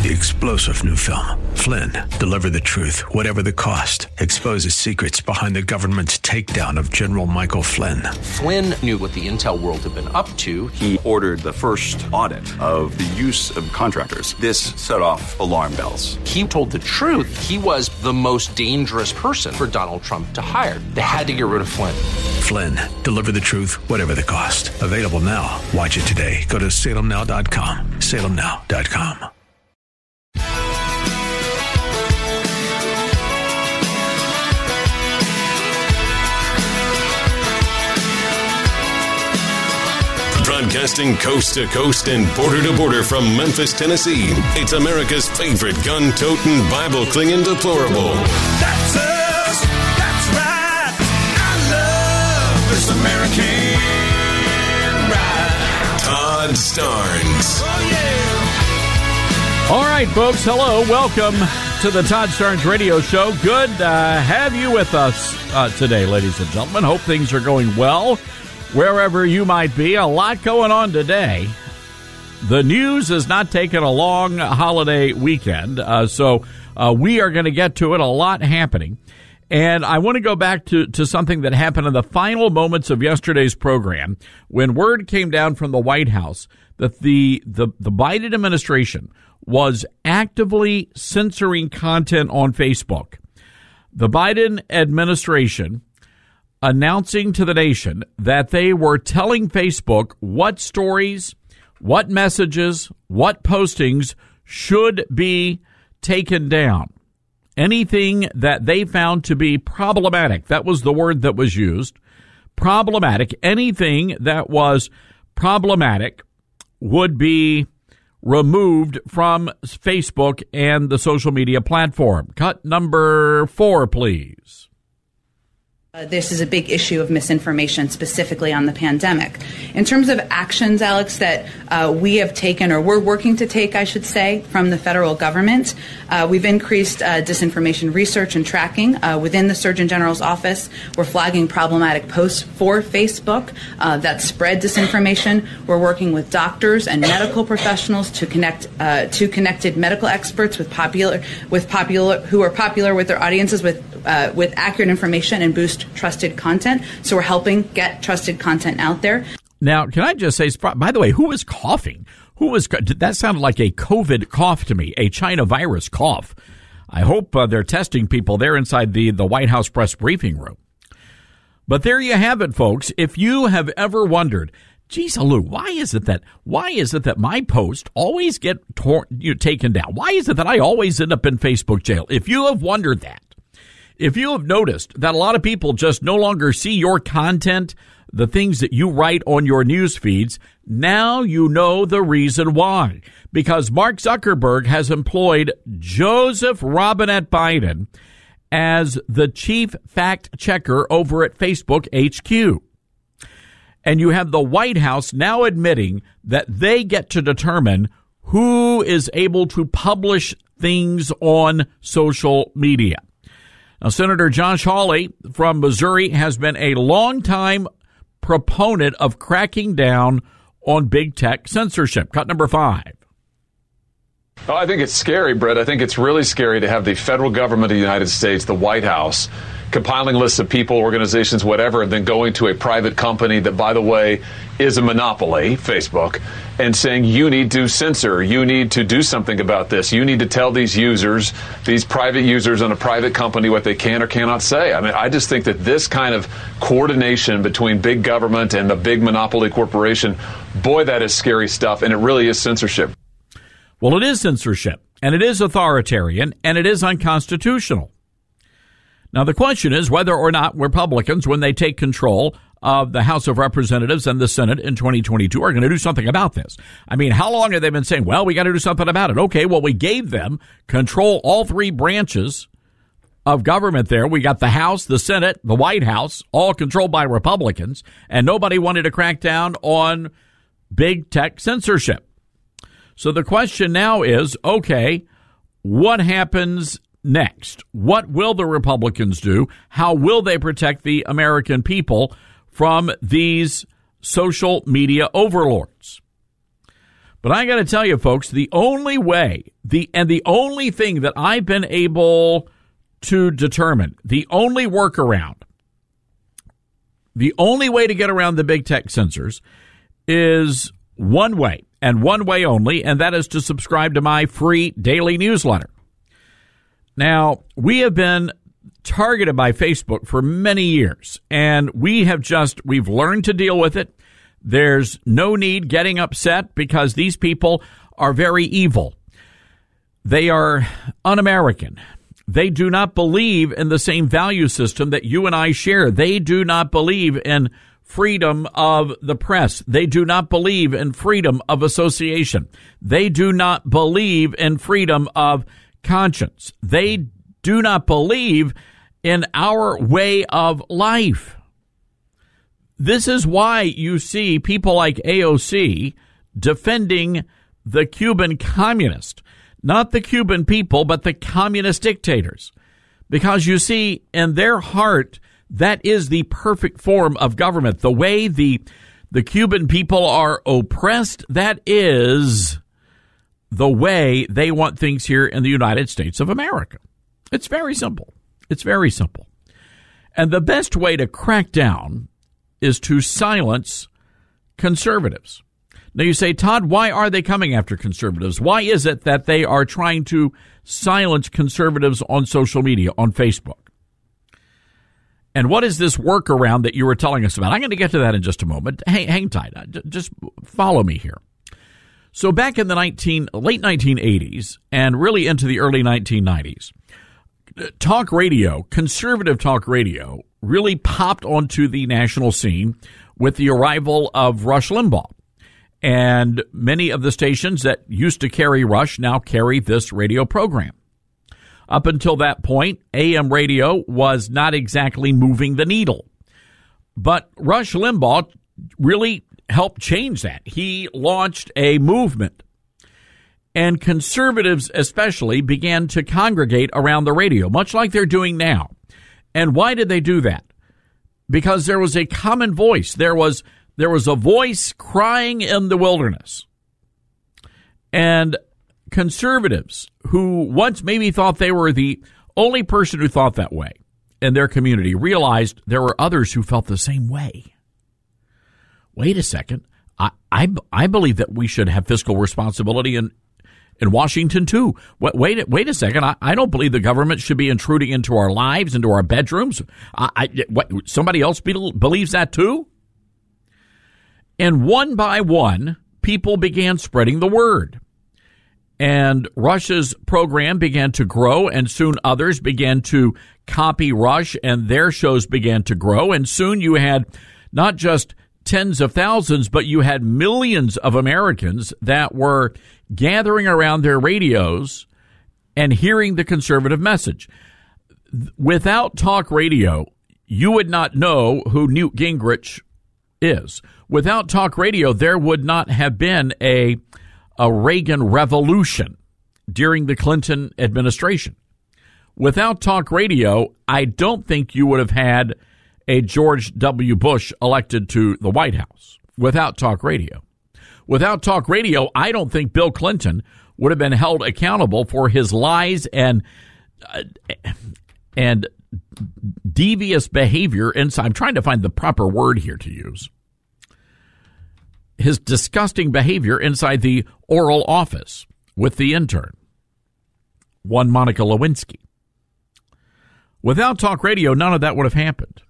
The explosive new film, Flynn, deliver the truth, whatever the cost, exposes secrets behind the government's takedown of General Michael Flynn. Flynn knew what the intel world had been up to. He ordered the first audit of the use of contractors. This set off alarm bells. He told the truth. He was the most dangerous person for Donald Trump to hire. They had to get rid of Flynn. Flynn, deliver the truth, whatever the cost. Available now. Watch it today. Go to salemnow.com. salemnow.com. Broadcasting coast to coast and border to border from Memphis, Tennessee, it's America's favorite gun-toting, Bible-clinging deplorable. That's us. That's right. I love this American ride. Todd Starnes. Oh, yeah. All right, folks. Hello. Welcome to the Todd Starnes Radio Show. Good to have you with us today, ladies and gentlemen. Hope things are going well wherever you might be. A lot going on today. The news has not taken a long holiday weekend, so we are going to get to it. A lot happening. And I want to go back to something that happened in the final moments of yesterday's program when word came down from the White House that the Biden administration was actively censoring content on Facebook. The Biden administration announcing to the nation that they were telling Facebook what stories, what messages, what postings should be taken down. Anything that they found to be problematic, that was the word that was used, problematic, anything that was problematic would be removed from Facebook and the social media platform. Cut number 4, please. This is a big issue of misinformation, specifically on the pandemic. In terms of actions, Alex, that we have taken, or we're working to take, I should say, from the federal government, we've increased disinformation research and tracking within the Surgeon General's office. We're flagging problematic posts for Facebook that spread disinformation. We're working with doctors and medical professionals to connect to connected medical experts with popular who are popular with their audiences with accurate information and boost trusted content. So we're helping get trusted content out there. Now, can I just say, by the way, who was coughing? That sounded like a COVID cough to me, a China virus cough. I hope they're testing people there inside the White House press briefing room. But there you have it, folks. If you have ever wondered, geez, Lou, why is it that my posts always get taken down? Why is it that I always end up in Facebook jail? If you have wondered that, if you have noticed that a lot of people just no longer see your content, the things that you write on your news feeds, now you know the reason why. Because Mark Zuckerberg has employed Joseph Robinette Biden as the chief fact checker over at Facebook HQ. And you have the White House now admitting that they get to determine who is able to publish things on social media. Now, Senator Josh Hawley from Missouri has been a longtime proponent of cracking down on big tech censorship. Cut number 5. Oh, I think it's scary, Brett. I think it's really scary to have the federal government of the United States, the White House, compiling lists of people, organizations, whatever, and then going to a private company that, by the way, is a monopoly, Facebook, and saying, you need to censor, you need to do something about this, you need to tell these users, these private users on a private company what they can or cannot say. I mean, I just think that this kind of coordination between big government and the big monopoly corporation, boy, that is scary stuff, and it really is censorship. Well, it is censorship, and it is authoritarian, and it is unconstitutional. Now, the question is whether or not Republicans, when they take control of the House of Representatives and the Senate in 2022, are going to do something about this. I mean, how long have they been saying, well, we got to do something about it? Okay, well, we gave them control, all 3 branches of government there. We got the House, the Senate, the White House, all controlled by Republicans, and nobody wanted to crack down on big tech censorship. So the question now is, okay, what happens next? What will the Republicans do? How will they protect the American people from these social media overlords? But I got to tell you, folks, the only way, the only thing that I've been able to determine, the only workaround, the only way to get around the big tech censors is one way, and one way only, and that is to subscribe to my free daily newsletter. Now, we have been targeted by Facebook for many years, and we've learned to deal with it. There's no need getting upset because these people are very evil. They are un-American. They do not believe in the same value system that you and I share. They do not believe in freedom of the press. They do not believe in freedom of association. They do not believe in freedom of conscience. They do not believe in our way of life. This is why you see people like AOC defending the Cuban communist, not the Cuban people, but the communist dictators. Because you see, in their heart, that is the perfect form of government. The way the Cuban people are oppressed, that is the way they want things here in the United States of America. It's very simple. It's very simple. And the best way to crack down is to silence conservatives. Now you say, Todd, why are they coming after conservatives? Why is it that they are trying to silence conservatives on social media, on Facebook? And what is this workaround that you were telling us about? I'm going to get to that in just a moment. Hang tight. Just follow me here. So back in the late 1980s and really into the early 1990s, talk radio, conservative talk radio, really popped onto the national scene with the arrival of Rush Limbaugh. And many of the stations that used to carry Rush now carry this radio program. Up until that point, AM radio was not exactly moving the needle. But Rush Limbaugh really helped change that. He launched a movement. And conservatives especially began to congregate around the radio, much like they're doing now. And why did they do that? Because there was a common voice. There was a voice crying in the wilderness. And conservatives who once maybe thought they were the only person who thought that way in their community realized there were others who felt the same way. Wait a second. I believe that we should have fiscal responsibility in Washington, too. Wait a second. I don't believe the government should be intruding into our lives, into our bedrooms. Somebody else believes that, too? And one by one, people began spreading the word. And Rush's program began to grow, and soon others began to copy Rush, and their shows began to grow. And soon you had not just tens of thousands, but you had millions of Americans that were gathering around their radios and hearing the conservative message. Without talk radio, you would not know who Newt Gingrich is. Without talk radio, there would not have been a Reagan revolution during the Clinton administration. Without talk radio, I don't think you would have had a George W. Bush elected to the White House. Without talk radio. Without talk radio, I don't think Bill Clinton would have been held accountable for his lies and devious behavior inside. I'm trying to find the proper word here to use. His disgusting behavior inside the Oral Office with the intern, one Monica Lewinsky. Without talk radio, none of that would have happened.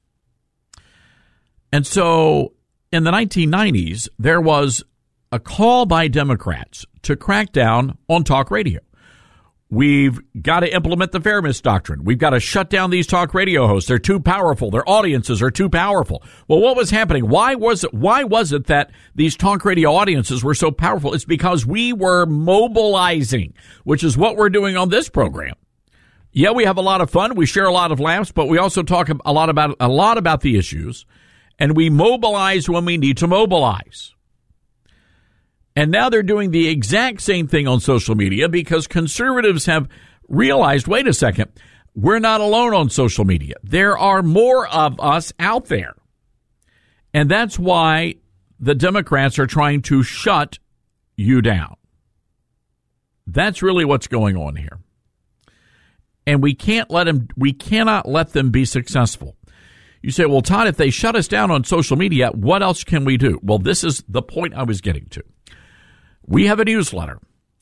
And so in the 1990s, there was a call by Democrats to crack down on talk radio. We've got to implement the fairness doctrine. We've got to shut down these talk radio hosts. They're too powerful. Their audiences are too powerful. Well, what was happening? Why was it that these talk radio audiences were so powerful? It's because we were mobilizing, which is what we're doing on this program. Yeah, we have a lot of fun. We share a lot of laughs, but we also talk a lot about the issues, and we mobilize when we need to mobilize. And now they're doing the exact same thing on social media because conservatives have realized, wait a second, we're not alone on social media. There are more of us out there. And that's why the Democrats are trying to shut you down. That's really what's going on here. And we cannot let them be successful. You say, well, Todd, if they shut us down on social media, what else can we do? Well, this is the point I was getting to. We have a newsletter.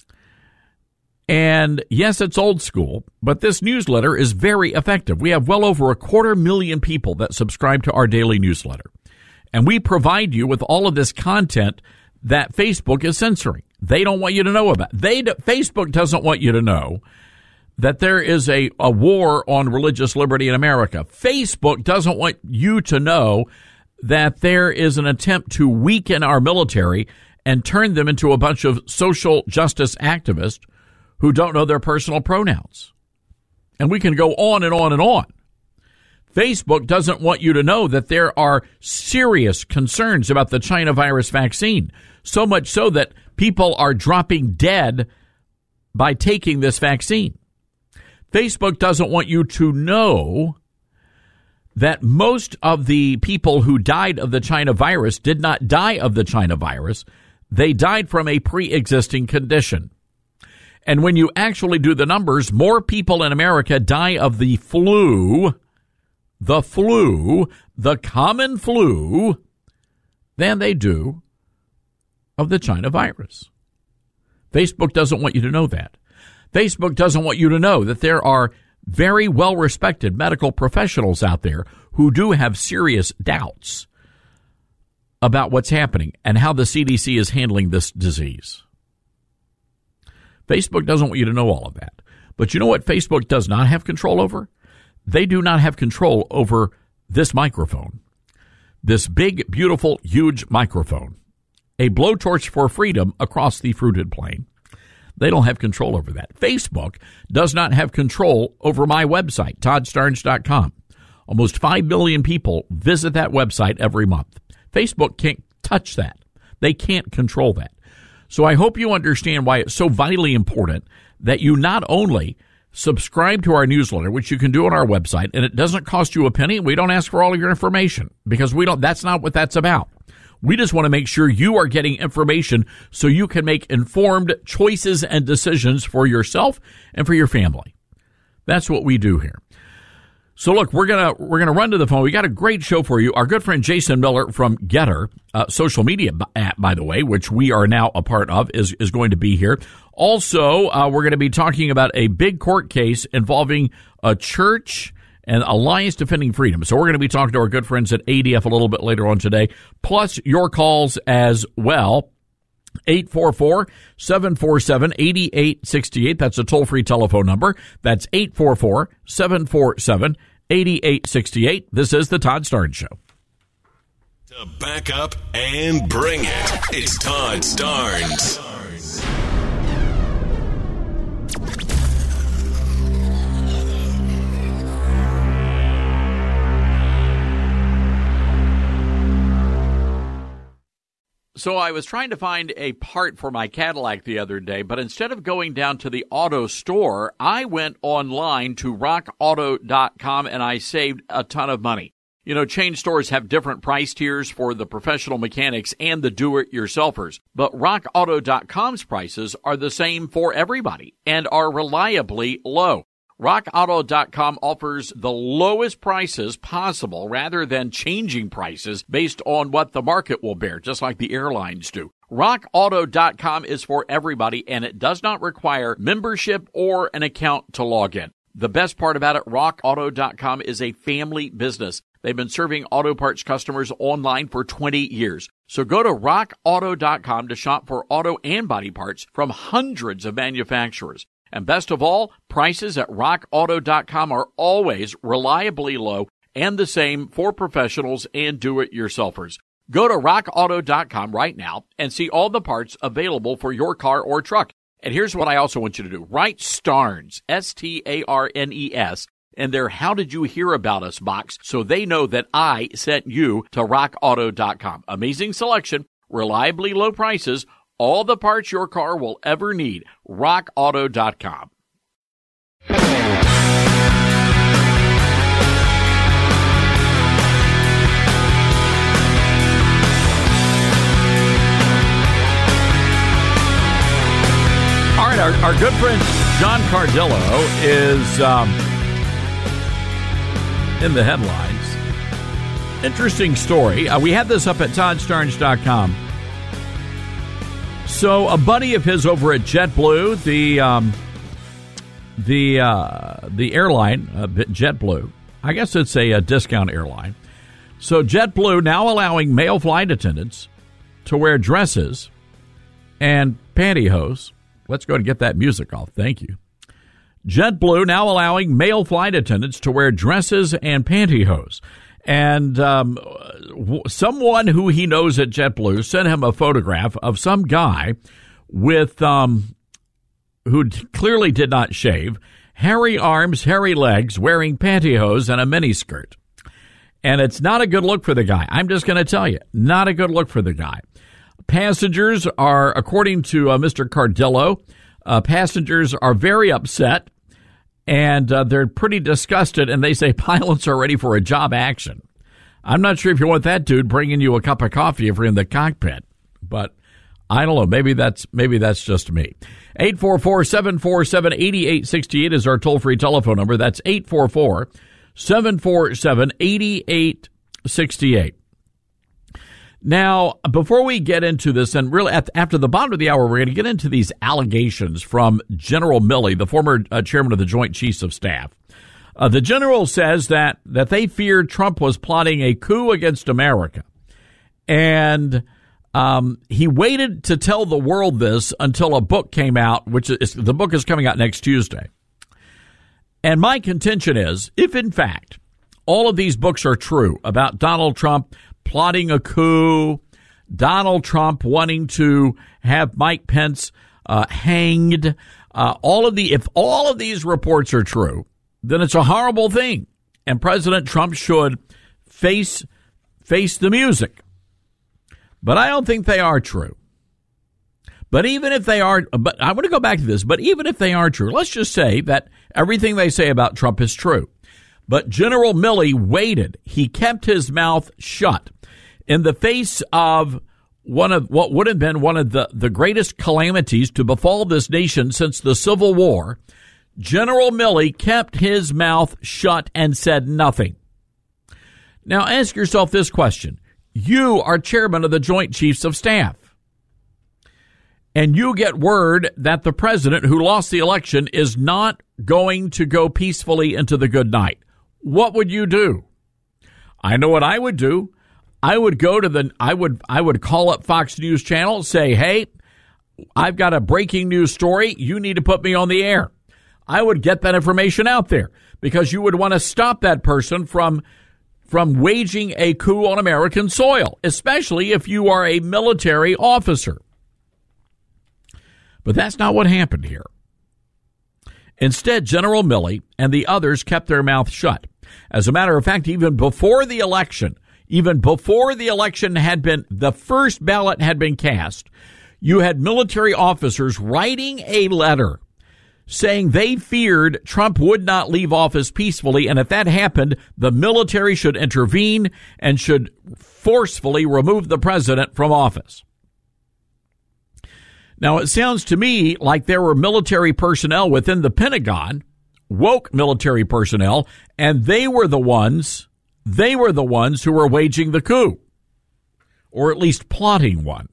And yes, it's old school, but this newsletter is very effective. We have well over 250,000 people that subscribe to our daily newsletter. And we provide you with all of this content that Facebook is censoring. They don't want you to know about. Facebook doesn't want you to know that there is a war on religious liberty in America. Facebook doesn't want you to know that there is an attempt to weaken our military and turn them into a bunch of social justice activists who don't know their personal pronouns. And we can go on and on and on. Facebook doesn't want you to know that there are serious concerns about the China virus vaccine, so much so that people are dropping dead by taking this vaccine. Facebook doesn't want you to know that most of the people who died of the China virus did not die of the China virus. They died from a pre-existing condition. And when you actually do the numbers, more people in America die of the common flu, than they do of the China virus. Facebook doesn't want you to know that. Facebook doesn't want you to know that there are very well-respected medical professionals out there who do have serious doubts about what's happening and how the CDC is handling this disease. Facebook doesn't want you to know all of that. But you know what Facebook does not have control over? They do not have control over this microphone. This big, beautiful, huge microphone. A blowtorch for freedom across the fruited plain. They don't have control over that. Facebook does not have control over my website, ToddStarnes.com. Almost 5 million people visit that website every month. Facebook can't touch that. They can't control that. So I hope you understand why it's so vitally important that you not only subscribe to our newsletter, which you can do on our website, and it doesn't cost you a penny. We don't ask for all of your information because that's not what that's about. We just want to make sure you are getting information so you can make informed choices and decisions for yourself and for your family. That's what we do here. So look, we're gonna run to the phone. We got a great show for you. Our good friend Jason Miller from Getter, social media app, by the way, which we are now a part of, is going to be here. Also, we're going to be talking about a big court case involving a church and Alliance Defending Freedom. So we're going to be talking to our good friends at ADF a little bit later on today, plus your calls as well. 844-747-8868. That's a toll-free telephone number. That's 844-747-8868. This is the Todd Starnes Show. To back up and bring it, it's Todd Starnes. So I was trying to find a part for my Cadillac the other day, but instead of going down to the auto store, I went online to rockauto.com and I saved a ton of money. You know, chain stores have different price tiers for the professional mechanics and the do-it-yourselfers, but rockauto.com's prices are the same for everybody and are reliably low. RockAuto.com offers the lowest prices possible rather than changing prices based on what the market will bear, just like the airlines do. RockAuto.com is for everybody, and it does not require membership or an account to log in. The best part about it, RockAuto.com is a family business. They've been serving auto parts customers online for 20 years. So go to RockAuto.com to shop for auto and body parts from hundreds of manufacturers. And best of all, prices at rockauto.com are always reliably low and the same for professionals and do-it-yourselfers. Go to rockauto.com right now and see all the parts available for your car or truck. And here's what I also want you to do. Write Starnes, S-T-A-R-N-E-S, in their How Did You Hear About Us box so they know that I sent you to rockauto.com. Amazing selection, reliably low prices, all the parts your car will ever need. RockAuto.com. right, our good friend John Cardillo is in the headlines. Interesting story. We had this up at ToddStarnes.com. So a buddy of his over at JetBlue, the airline, JetBlue, I guess it's a discount airline. So JetBlue now allowing male flight attendants to wear dresses and pantyhose. Let's go and get that music off. Thank you. JetBlue now allowing male flight attendants to wear dresses and pantyhose. And someone who he knows at JetBlue sent him a photograph of some guy with who clearly did not shave, hairy arms, hairy legs, wearing pantyhose and a miniskirt. And it's not a good look for the guy. I'm just going to tell you, not a good look for the guy. Passengers are, according to Mr. Cardillo, passengers are very upset, and they're pretty disgusted, and they say pilots are ready for a job action. I'm not sure if you want that dude bringing you a cup of coffee if you're in the cockpit, but I don't know. Maybe that's just me. 844-747-8868 is our toll-free telephone number. That's 844-747-8868. Now, before we get into this, and really after the bottom of the hour, we're going to get into these allegations from General Milley, the former chairman of the Joint Chiefs of Staff. The general says that they feared Trump was plotting a coup against America. And he waited to tell the world this until a book came out, the book is coming out next Tuesday. And my contention is, if in fact all of these books are true about Donald Trump plotting a coup, Donald Trump wanting to have Mike Pence hanged, if all of these reports are true, then it's a horrible thing, and President Trump should face the music. But I don't think they are true. But even if they are, but I want to go back to this, but even if they are true, let's just say that everything they say about Trump is true. But General Milley waited. He kept his mouth shut in the face of one of what would have been one of the greatest calamities to befall this nation since the Civil War. General Milley kept his mouth shut and said nothing. Now ask yourself this question. You are chairman of the Joint Chiefs of Staff, and you get word that the president who lost the election is not going to go peacefully into the good night. What would you do? I know what I would do. I would go to I would call up Fox News Channel, say, hey, I've got a breaking news story. You need to put me on the air. I would get that information out there because you would want to stop that person from waging a coup on American soil, especially if you are a military officer. But that's not what happened here. Instead, General Milley and the others kept their mouth shut. As a matter of fact, even before the election had been, the first ballot had been cast, you had military officers writing a letter saying they feared Trump would not leave office peacefully, and if that happened, the military should intervene and should forcefully remove the president from office. Now, it sounds to me like there were military personnel within the Pentagon, woke military personnel, and they were the ones who were waging the coup, or at least plotting one.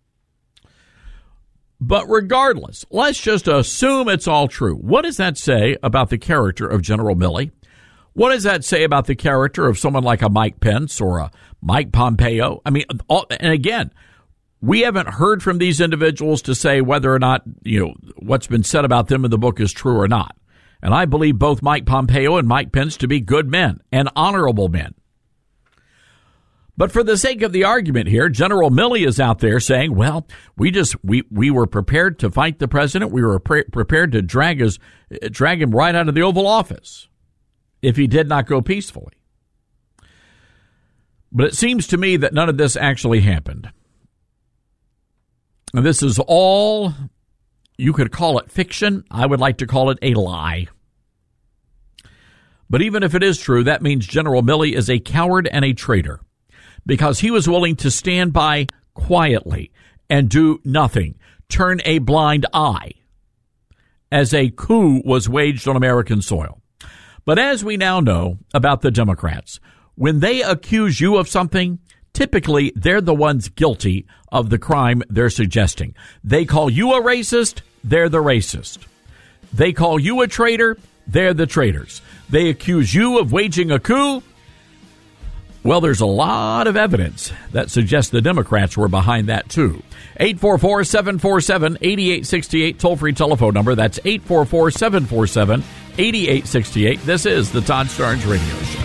But regardless, let's just assume it's all true. What does that say about the character of General Milley? What does that say about the character of someone like a Mike Pence or a Mike Pompeo? I mean, and again, we haven't heard from these individuals to say whether or not, what's been said about them in the book is true or not. And I believe both Mike Pompeo and Mike Pence to be good men and honorable men. But for the sake of the argument here, General Milley is out there saying, well, we were prepared to fight the president. We were prepared to drag him right out of the Oval Office if he did not go peacefully. But it seems to me that none of this actually happened. And this is all, you could call it fiction. I would like to call it a lie. But even if it is true, that means General Milley is a coward and a traitor, because he was willing to stand by quietly and do nothing, turn a blind eye as a coup was waged on American soil. But as we now know about the Democrats, when they accuse you of something, typically they're the ones guilty of the crime they're suggesting. They call you a racist, they're the racist. They call you a traitor, they're the traitors. They accuse you of waging a coup. Well, there's a lot of evidence that suggests the Democrats were behind that, too. 844-747-8868, toll-free telephone number. That's 844-747-8868. This is the Todd Starnes Radio Show.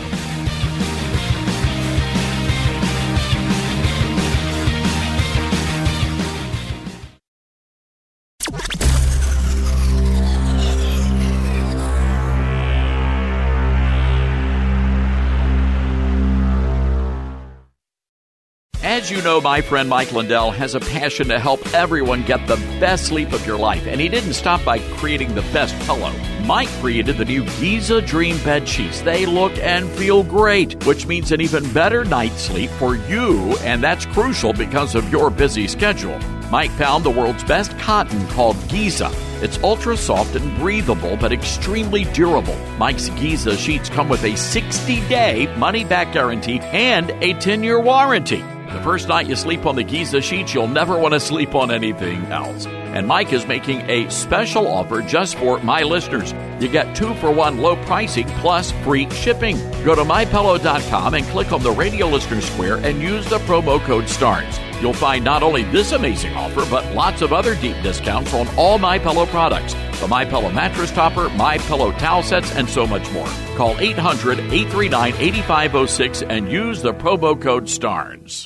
As you know, my friend Mike Lindell has a passion to help everyone get the best sleep of your life, and he didn't stop by creating the best pillow. Mike created the new Giza Dream Bed Sheets. They look and feel great, which means an even better night's sleep for you, and that's crucial because of your busy schedule. Mike found the world's best cotton called Giza. It's ultra soft and breathable, but extremely durable. Mike's Giza sheets come with a 60-day money-back guarantee and a 10-year warranty. The first night you sleep on the Giza sheets, you'll never want to sleep on anything else. And Mike is making a special offer just for my listeners. You get 2-for-1 low pricing plus free shipping. Go to MyPillow.com and click on the radio listener square and use the promo code STARS. You'll find not only this amazing offer, but lots of other deep discounts on all MyPillow products. The MyPillow mattress topper, MyPillow towel sets, and so much more. Call 800-839-8506 and use the promo code STARS.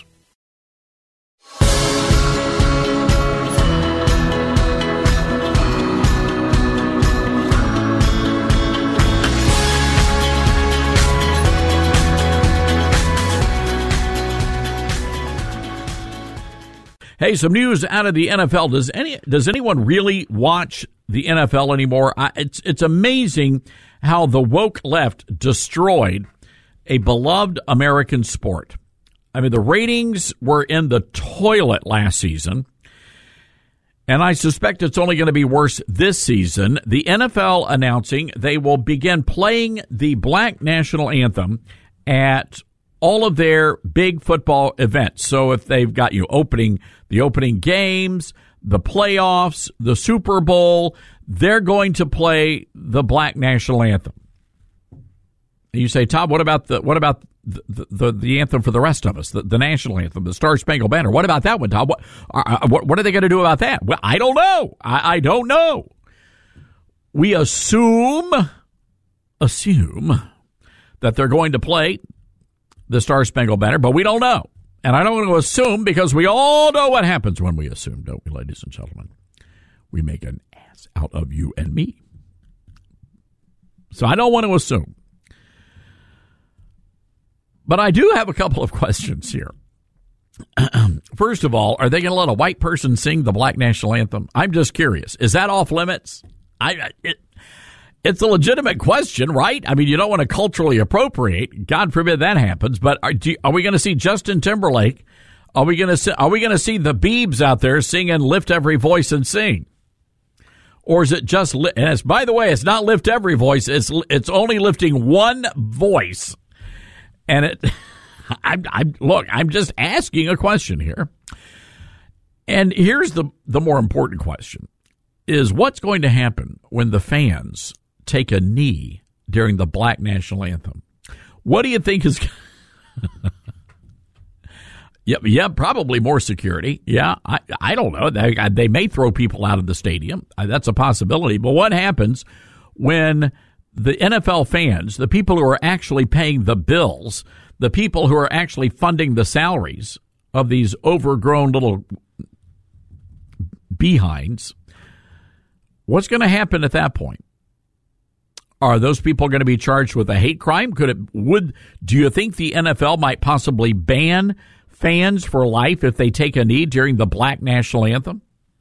Hey, some news out of the NFL. Does anyone really watch the NFL anymore? It's amazing how the woke left destroyed a beloved American sport. I mean, the ratings were in the toilet last season, and I suspect it's only going to be worse this season. The NFL announcing they will begin playing the Black National Anthem at all of their big football events. So if they've got the opening games, the playoffs, the Super Bowl, they're going to play the Black National Anthem. And you say, Todd, what about the anthem for the rest of us, the national anthem, the Star Spangled Banner? What about that one, Todd? What are they going to do about that? Well, I don't know. I don't know. We assume that they're going to play the Star Spangled Banner, but we don't know. And I don't want to assume because we all know what happens when we assume, don't we, ladies and gentlemen? We make an ass out of you and me. So I don't want to assume. But I do have a couple of questions here. First of all, are they going to let a white person sing the Black National Anthem? I'm just curious. Is that off limits? It's a legitimate question, right? I mean, you don't want to culturally appropriate. God forbid that happens. But are we going to see Justin Timberlake? Are we going to see the Biebs out there singing "Lift Every Voice and Sing"? Or is it just? And by the way, it's not lift every voice. It's only lifting one voice. And I'm just asking a question here. And here's the more important question: is what's going to happen when the fans take a knee during the Black National Anthem? What do you think is? Yeah, probably more security. Yeah, I don't know. They may throw people out of the stadium. That's a possibility. But what happens when the NFL fans, the people who are actually paying the bills, the people who are actually funding the salaries of these overgrown little behinds, what's going to happen at that point? Are those people going to be charged with a hate crime? Do you think the NFL might possibly ban fans for life if they take a knee during the Black National Anthem?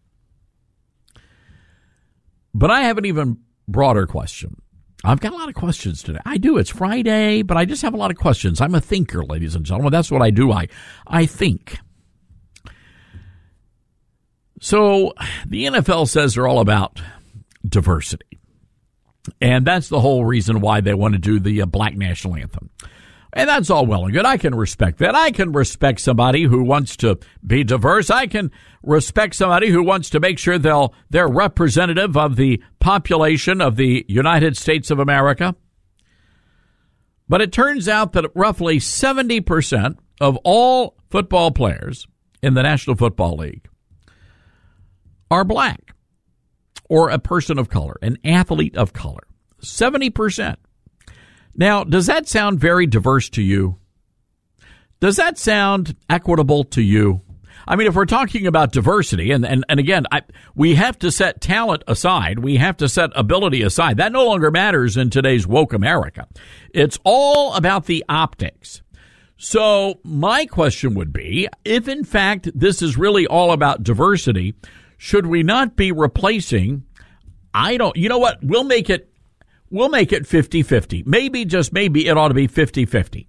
But I have an even broader question. I've got a lot of questions today. I do. It's Friday, but I just have a lot of questions. I'm a thinker, ladies and gentlemen. That's what I do. I think. So the NFL says they're all about diversity. And that's the whole reason why they want to do the black national anthem. And that's all well and good. I can respect that. I can respect somebody who wants to be diverse. I can respect somebody who wants to make sure they're representative of the population of the United States of America. But it turns out that roughly 70% of all football players in the National Football League are black or a person of color, an athlete of color. 70%. Now, does that sound very diverse to you? Does that sound equitable to you? I mean, if we're talking about diversity, and again, we have to set talent aside. We have to set ability aside. That no longer matters in today's woke America. It's all about the optics. So my question would be, if in fact this is really all about diversity, should we not be replacing, you know what, we'll make it 50-50. Maybe, just maybe, it ought to be 50-50.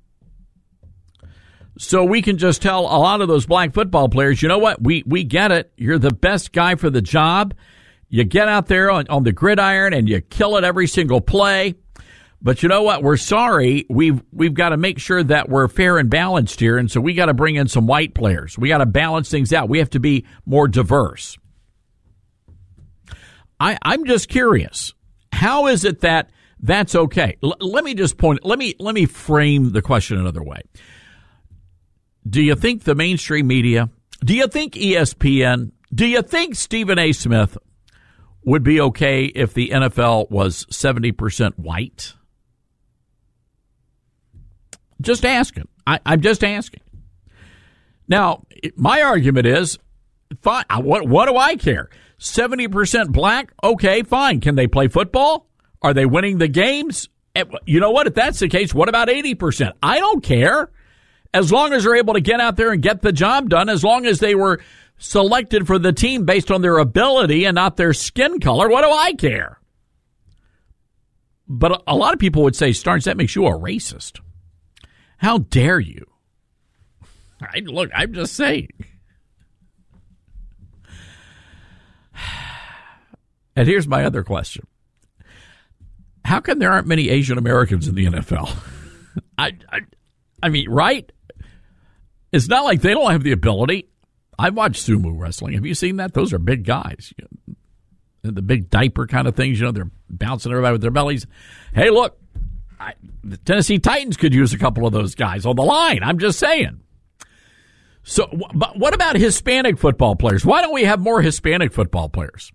So we can just tell a lot of those black football players, you know what, we get it. You're the best guy for the job. You get out there on the gridiron and you kill it every single play. But you know what, we're sorry. We've got to make sure that we're fair and balanced here. And so we got to bring in some white players. We got to balance things out. We have to be more diverse. I'm just curious. How is it that that's okay? Let me just let me frame the question another way. Do you think the mainstream media, do you think ESPN, do you think Stephen A. Smith would be okay if the NFL was 70% white? Just asking. I'm just asking. Now, my argument is, fine. What do I care? 70% black? Okay, fine. Can they play football? Are they winning the games? You know what? If that's the case, what about 80%? I don't care. As long as they're able to get out there and get the job done, as long as they were selected for the team based on their ability and not their skin color, what do I care? But a lot of people would say, Starnes, that makes you a racist. How dare you? Look, I'm just saying. And here's my other question. How come there aren't many Asian Americans in the NFL? I mean, right? It's not like they don't have the ability. I've watched sumo wrestling. Have you seen that? Those are big guys. The big diaper kind of things, they're bouncing everybody with their bellies. Hey, look, the Tennessee Titans could use a couple of those guys on the line. I'm just saying. So, but what about Hispanic football players? Why don't we have more Hispanic football players?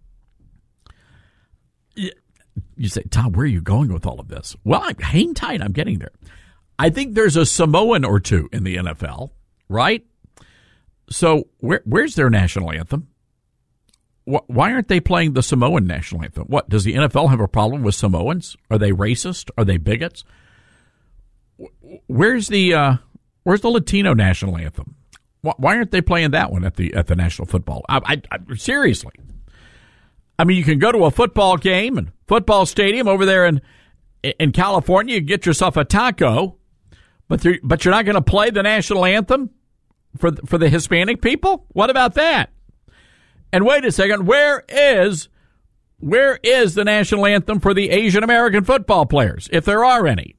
You say, Tom, where are you going with all of this? Well, hang tight. I'm getting there. I think there's a Samoan or two in the NFL, right? So where's their national anthem? Why aren't they playing the Samoan national anthem? What, does the NFL have a problem with Samoans? Are they racist? Are they bigots? Where's the Latino national anthem? Why aren't they playing that one at the National Football? I seriously. I mean, you can go to a football game and football stadium over there in California. You get yourself a taco, but you're not going to play the national anthem for the Hispanic people. What about that? And wait a second, where is the national anthem for the Asian American football players, if there are any?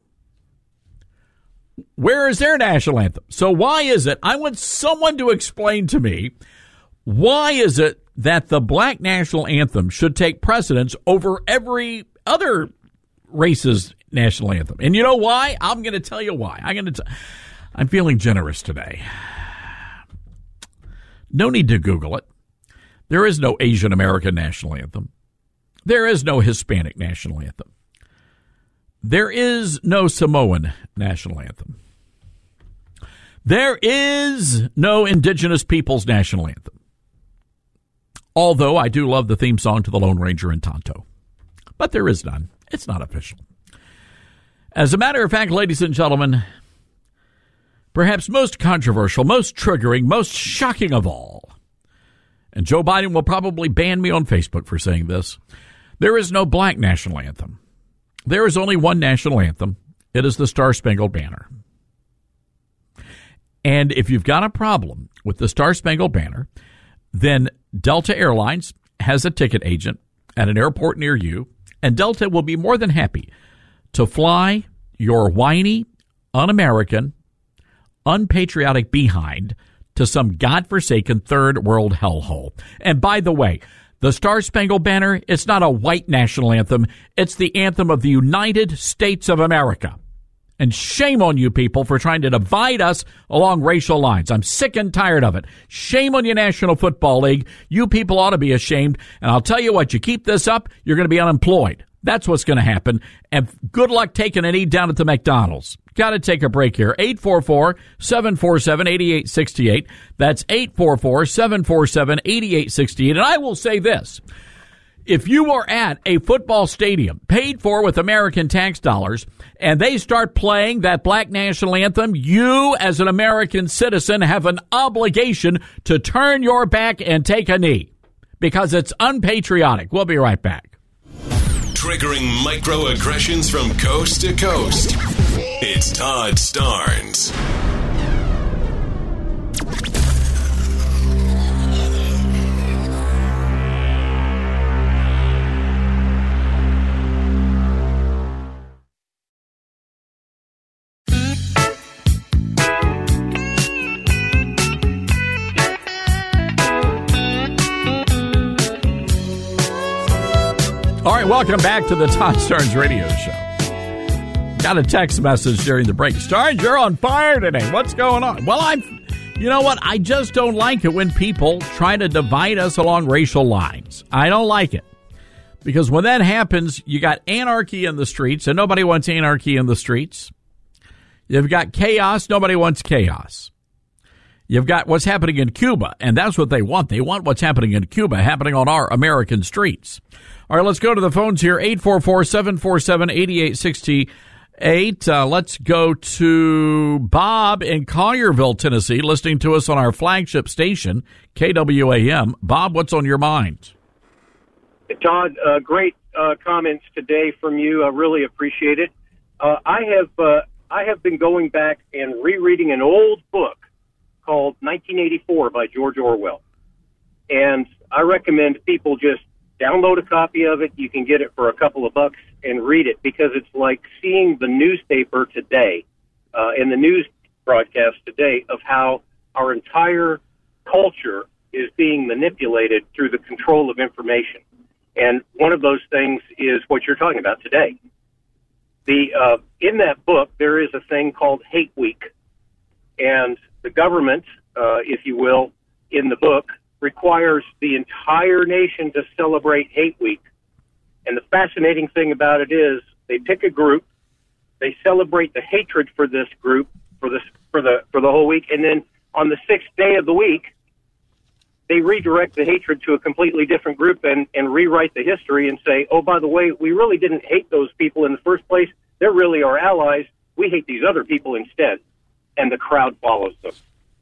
Where is their national anthem? So why is it? I want someone to explain to me, why is it that the black national anthem should take precedence over every other race's national anthem? And you know why? I'm going to tell you why. I'm feeling generous today. No need to Google it. There is no Asian American national anthem. There is no Hispanic national anthem. There is no Samoan national anthem. There is no Indigenous Peoples national anthem. Although I do love the theme song to the Lone Ranger and Tonto. But there is none. It's not official. As a matter of fact, ladies and gentlemen, perhaps most controversial, most triggering, most shocking of all, and Joe Biden will probably ban me on Facebook for saying this, there is no black national anthem. There is only one national anthem. It is the Star-Spangled Banner. And if you've got a problem with the Star-Spangled Banner, then Delta Airlines has a ticket agent at an airport near you, and Delta will be more than happy to fly your whiny, un-American, unpatriotic behind to some godforsaken third world hellhole. And by the way, the Star-Spangled Banner, it's not a white national anthem. It's the anthem of the United States of America. And shame on you people for trying to divide us along racial lines. I'm sick and tired of it. Shame on you, National Football League. You people ought to be ashamed. And I'll tell you what, you keep this up, you're going to be unemployed. That's what's going to happen. And good luck taking an eat down at the McDonald's. Got to take a break here. 844-747-8868. That's 844-747-8868. And I will say this. If you are at a football stadium paid for with American tax dollars and they start playing that black national anthem, you as an American citizen have an obligation to turn your back and take a knee because it's unpatriotic. We'll be right back. Triggering microaggressions from coast to coast. It's Todd Starnes. All right, welcome back to the Todd Starnes Radio Show. Got a text message during the break. Starnes, you're on fire today. What's going on? Well, you know what? I just don't like it when people try to divide us along racial lines. I don't like it. Because when that happens, you got anarchy in the streets, and nobody wants anarchy in the streets. You've got chaos. Nobody wants chaos. You've got what's happening in Cuba, and that's what they want. They want what's happening in Cuba happening on our American streets. All right, let's go to the phones here, 844-747-8868. Let's go to Bob in Collierville, Tennessee, listening to us on our flagship station, KWAM. Bob, what's on your mind? Todd, great comments today from you. I really appreciate it. I have been going back and rereading an old book called 1984 by George Orwell. And I recommend people just download a copy of it. You can get it for a couple of bucks and read it because it's like seeing the newspaper today and the news broadcast today of how our entire culture is being manipulated through the control of information. And one of those things is what you're talking about today. In that book, there is a thing called Hate Week. And the government, if you will, in the book, requires the entire nation to celebrate Hate Week. And the fascinating thing about it is they pick a group, they celebrate the hatred for this group for the whole week, and then on the sixth day of the week, they redirect the hatred to a completely different group and rewrite the history and say, oh, by the way, we really didn't hate those people in the first place. They're really our allies. We hate these other people instead. And the crowd follows them.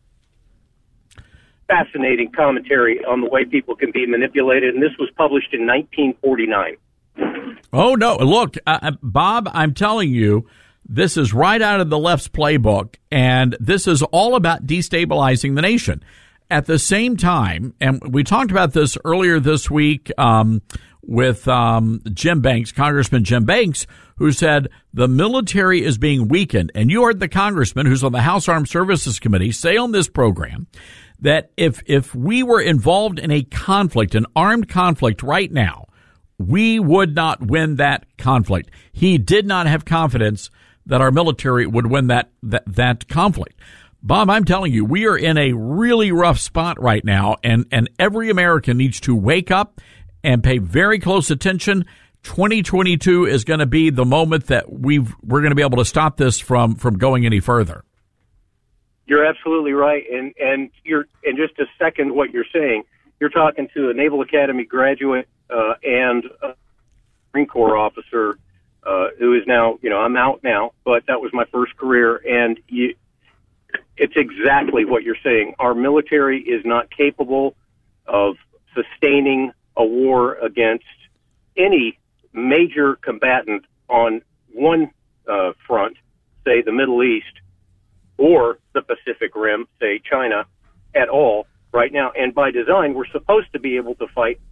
Fascinating commentary on the way people can be manipulated, and this was published in 1949. Oh, no. Look, Bob, I'm telling you, this is right out of the left's playbook, and this is all about destabilizing the nation. At the same time, and we talked about this earlier this week with Jim Banks, Congressman Jim Banks, who said the military is being weakened. And you heard the congressman who's on the House Armed Services Committee say on this program that if we were involved in a conflict, an armed conflict right now, we would not win that conflict. He did not have confidence that our military would win that conflict. Bob, I'm telling you, we are in a really rough spot right now, and every American needs to wake up and pay very close attention. 2022 is going to be the moment that we're going to be able to stop this from going any further. You're absolutely right, and just to second what you're saying, you're talking to a Naval Academy graduate and a Marine Corps officer who is now, I'm out now, but that was my first career, and it's exactly what you're saying. Our military is not capable of sustaining a war against any major combatant on one front, say the Middle East, or the Pacific Rim, say China, at all right now. And by design, we're supposed to be able to fight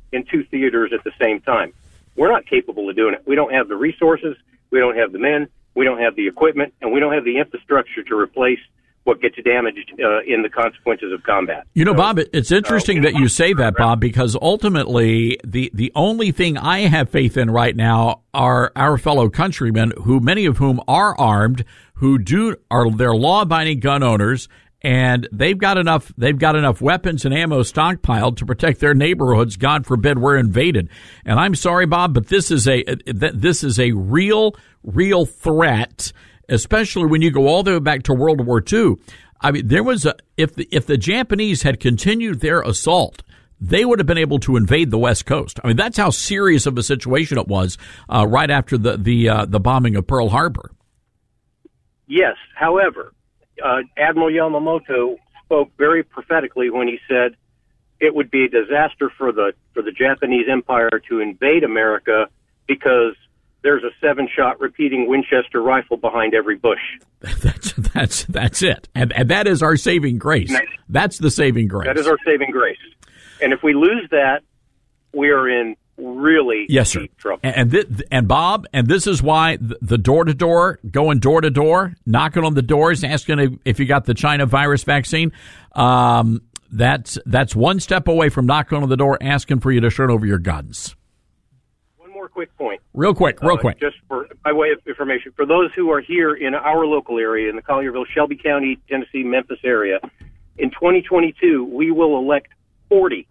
in 2 theaters at the same time. We're not capable of doing it. We don't have the resources, we don't have the men, we don't have the equipment, and we don't have the infrastructure to replace what gets damaged in the consequences of combat. You know, Bob, it's interesting that you say that, Bob, because ultimately the only thing I have faith in right now are our fellow countrymen, who many of whom are armed, they're law-abiding gun owners, and they've got enough weapons and ammo stockpiled to protect their neighborhoods. God forbid we're invaded. And I'm sorry, Bob, but this is a real threat, especially when you go all the way back to World War II. I mean, if the Japanese had continued their assault, they would have been able to invade the West Coast. I mean, that's how serious of a situation it was right after the bombing of Pearl Harbor. Yes, however, Admiral Yamamoto spoke very prophetically when he said it would be a disaster for the Japanese Empire to invade America because there's a 7-shot repeating Winchester rifle behind every bush. That's it, and that is our saving grace. That's the saving grace. That is our saving grace. And if we lose that, we are in really deep trouble. And Bob, and this is why the door-to-door, going door-to-door, knocking on the doors, asking if you got the China virus vaccine, that's one step away from knocking on the door, asking for you to turn over your guns. One more quick point. Real quick. Just by way of information, for those who are here in our local area, in the Collierville, Shelby County, Tennessee, Memphis area, in 2022, we will elect 40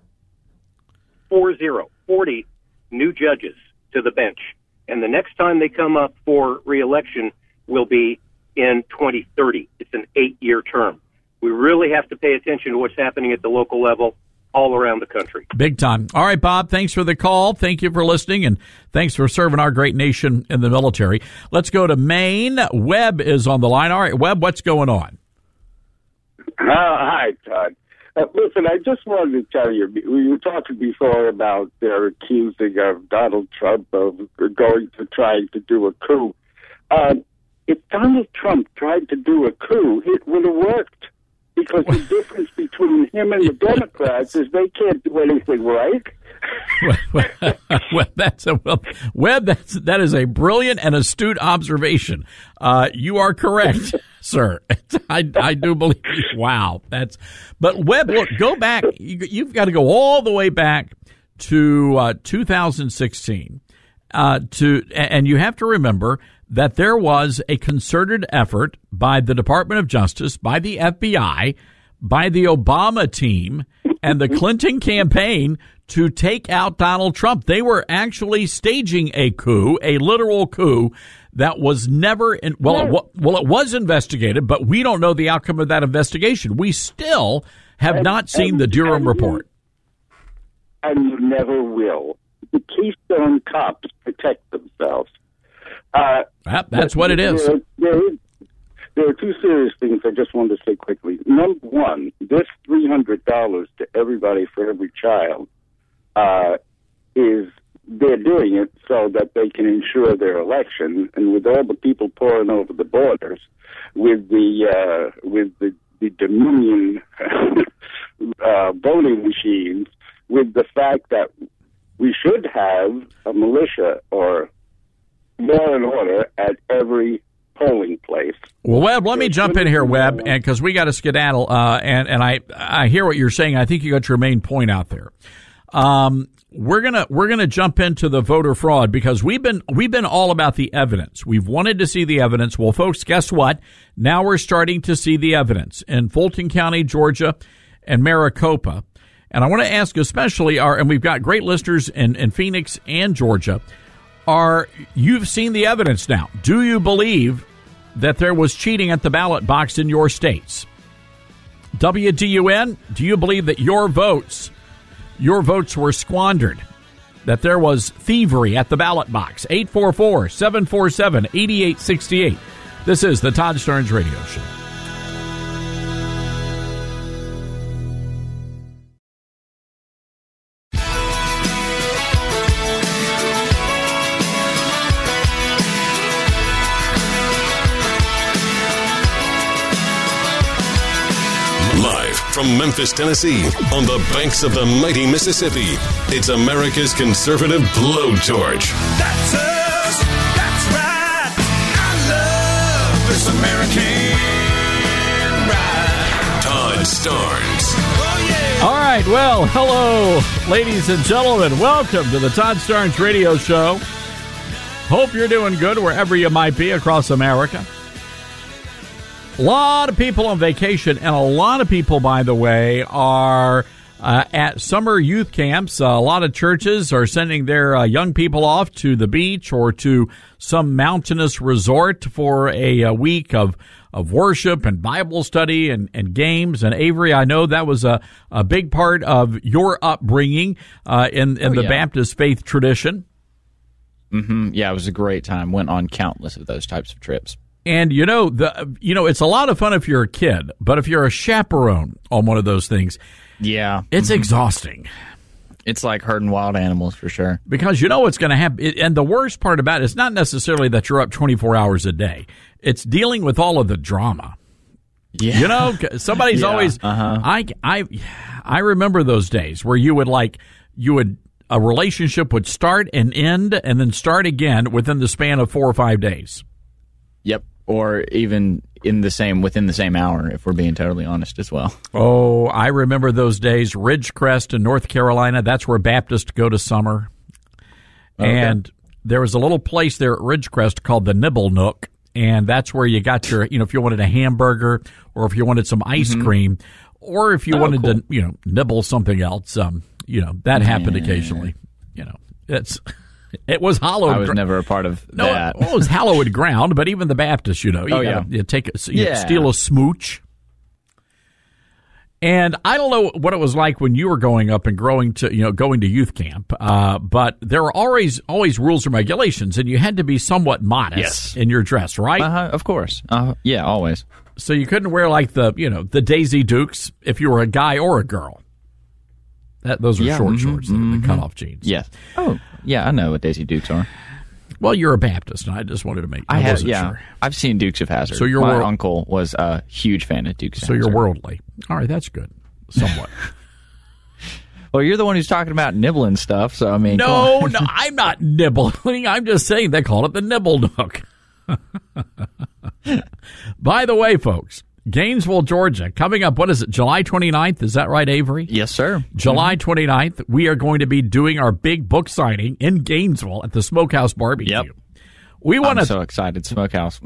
new judges to the bench. And the next time they come up for re-election will be in 2030. It's an 8-year term. We really have to pay attention to what's happening at the local level all around the country. Big time. All right, Bob, thanks for the call. Thank you for listening, and thanks for serving our great nation in the military. Let's go to Maine. Webb is on the line. All right, Webb, what's going on? Hi, Todd. Listen, I just wanted to tell you, we were talking before about they're accusing of Donald Trump of going to try to do a coup. If Donald Trump tried to do a coup, it would have worked. Because the difference between him and the Democrats is they can't do anything right. That is a brilliant and astute observation. You are correct, sir. I do believe you. Wow. But Webb, look, go back. You've got to go all the way back to 2016 and you have to remember that there was a concerted effort by the Department of Justice, by the FBI, by the Obama team, and the Clinton campaign to take out Donald Trump. They were actually staging a coup, a literal coup that was never it was investigated, but we don't know the outcome of that investigation. We still have not seen the Durham report. And you never will. The Keystone cops protect themselves. That's what it is. There are two serious things I just wanted to say quickly. Number one, this $300 to everybody for every child they're doing it so that they can ensure their election. And with all the people pouring over the borders, with the Dominion voting machines, with the fact that we should have a militia or law and order at every polling place. Well, Webb, let me jump in here, Webb, and because we got to skedaddle, and I hear what you're saying. I think you got your main point out there. We're gonna jump into the voter fraud because we've been all about the evidence. We've wanted to see the evidence. Well, folks, guess what? Now we're starting to see the evidence in Fulton County, Georgia, and Maricopa. And I want to ask especially and we've got great listeners in Phoenix and Georgia. You've seen the evidence now. Do you believe that there was cheating at the ballot box in your states? WDUN, do you believe that your votes were squandered? That there was thievery at the ballot box? 844-747-8868. This is the Todd Starnes Radio Show. from Memphis, Tennessee, on the banks of the mighty Mississippi. It's America's conservative blowtorch. That's us. That's right. I love this American ride. Todd Starnes. Oh, yeah. All right, well, hello, ladies and gentlemen. Welcome to the Todd Starnes Radio Show. Hope you're doing good wherever you might be across America. A lot of people on vacation, and a lot of people, by the way, are at summer youth camps. A lot of churches are sending their young people off to the beach or to some mountainous resort for a week of worship and Bible study and games. And Avery, I know that was a big part of your upbringing in the Baptist faith tradition. Mm-hmm. Yeah, it was a great time. Went on countless of those types of trips. And it's a lot of fun if you're a kid, but if you're a chaperone on one of those things, it's exhausting. It's like herding wild animals for sure. Because you know what's going to happen. And the worst part about it is not necessarily that you're up 24 hours a day. It's dealing with all of the drama. Yeah. You know, somebody's always, I remember those days where a relationship would start and end and then start again within the span of 4 or 5 days. Yep. Or even within the same hour, if we're being totally honest as well. Oh, I remember those days. Ridgecrest in North Carolina, that's where Baptists go to summer. Okay. And there was a little place there at Ridgecrest called the Nibble Nook, and that's where you got your, if you wanted a hamburger or if you wanted some ice cream or if you wanted to, nibble something else, that happened occasionally. It was hallowed. I was never a part of that. Well, it was hallowed ground, but even the Baptists, you steal a smooch. And I don't know what it was like when you were growing up and going to youth camp, but there were always rules and regulations, and you had to be somewhat modest in your dress, right? Of course. Yeah, always. So you couldn't wear like the Daisy Dukes if you were a guy or a girl. Those are short shorts, the cutoff jeans. Yes. Oh, yeah, I know what Daisy Dukes are. Well, you're a Baptist, and I just wanted to make sure. I've seen Dukes of Hazzard. So my uncle was a huge fan of Dukes of Hazzard. So you're worldly. All right, that's good. Somewhat. Well, you're the one who's talking about nibbling stuff, so I mean... No, I'm not nibbling. I'm just saying they call it the Nibble Nook. By the way, folks, Gainesville, Georgia, coming up, what is it, July 29th? Is that right, Avery? Yes, sir. July 29th, we are going to be doing our big book signing in Gainesville at the Smokehouse Barbecue. Yep. I'm so excited, Smokehouse.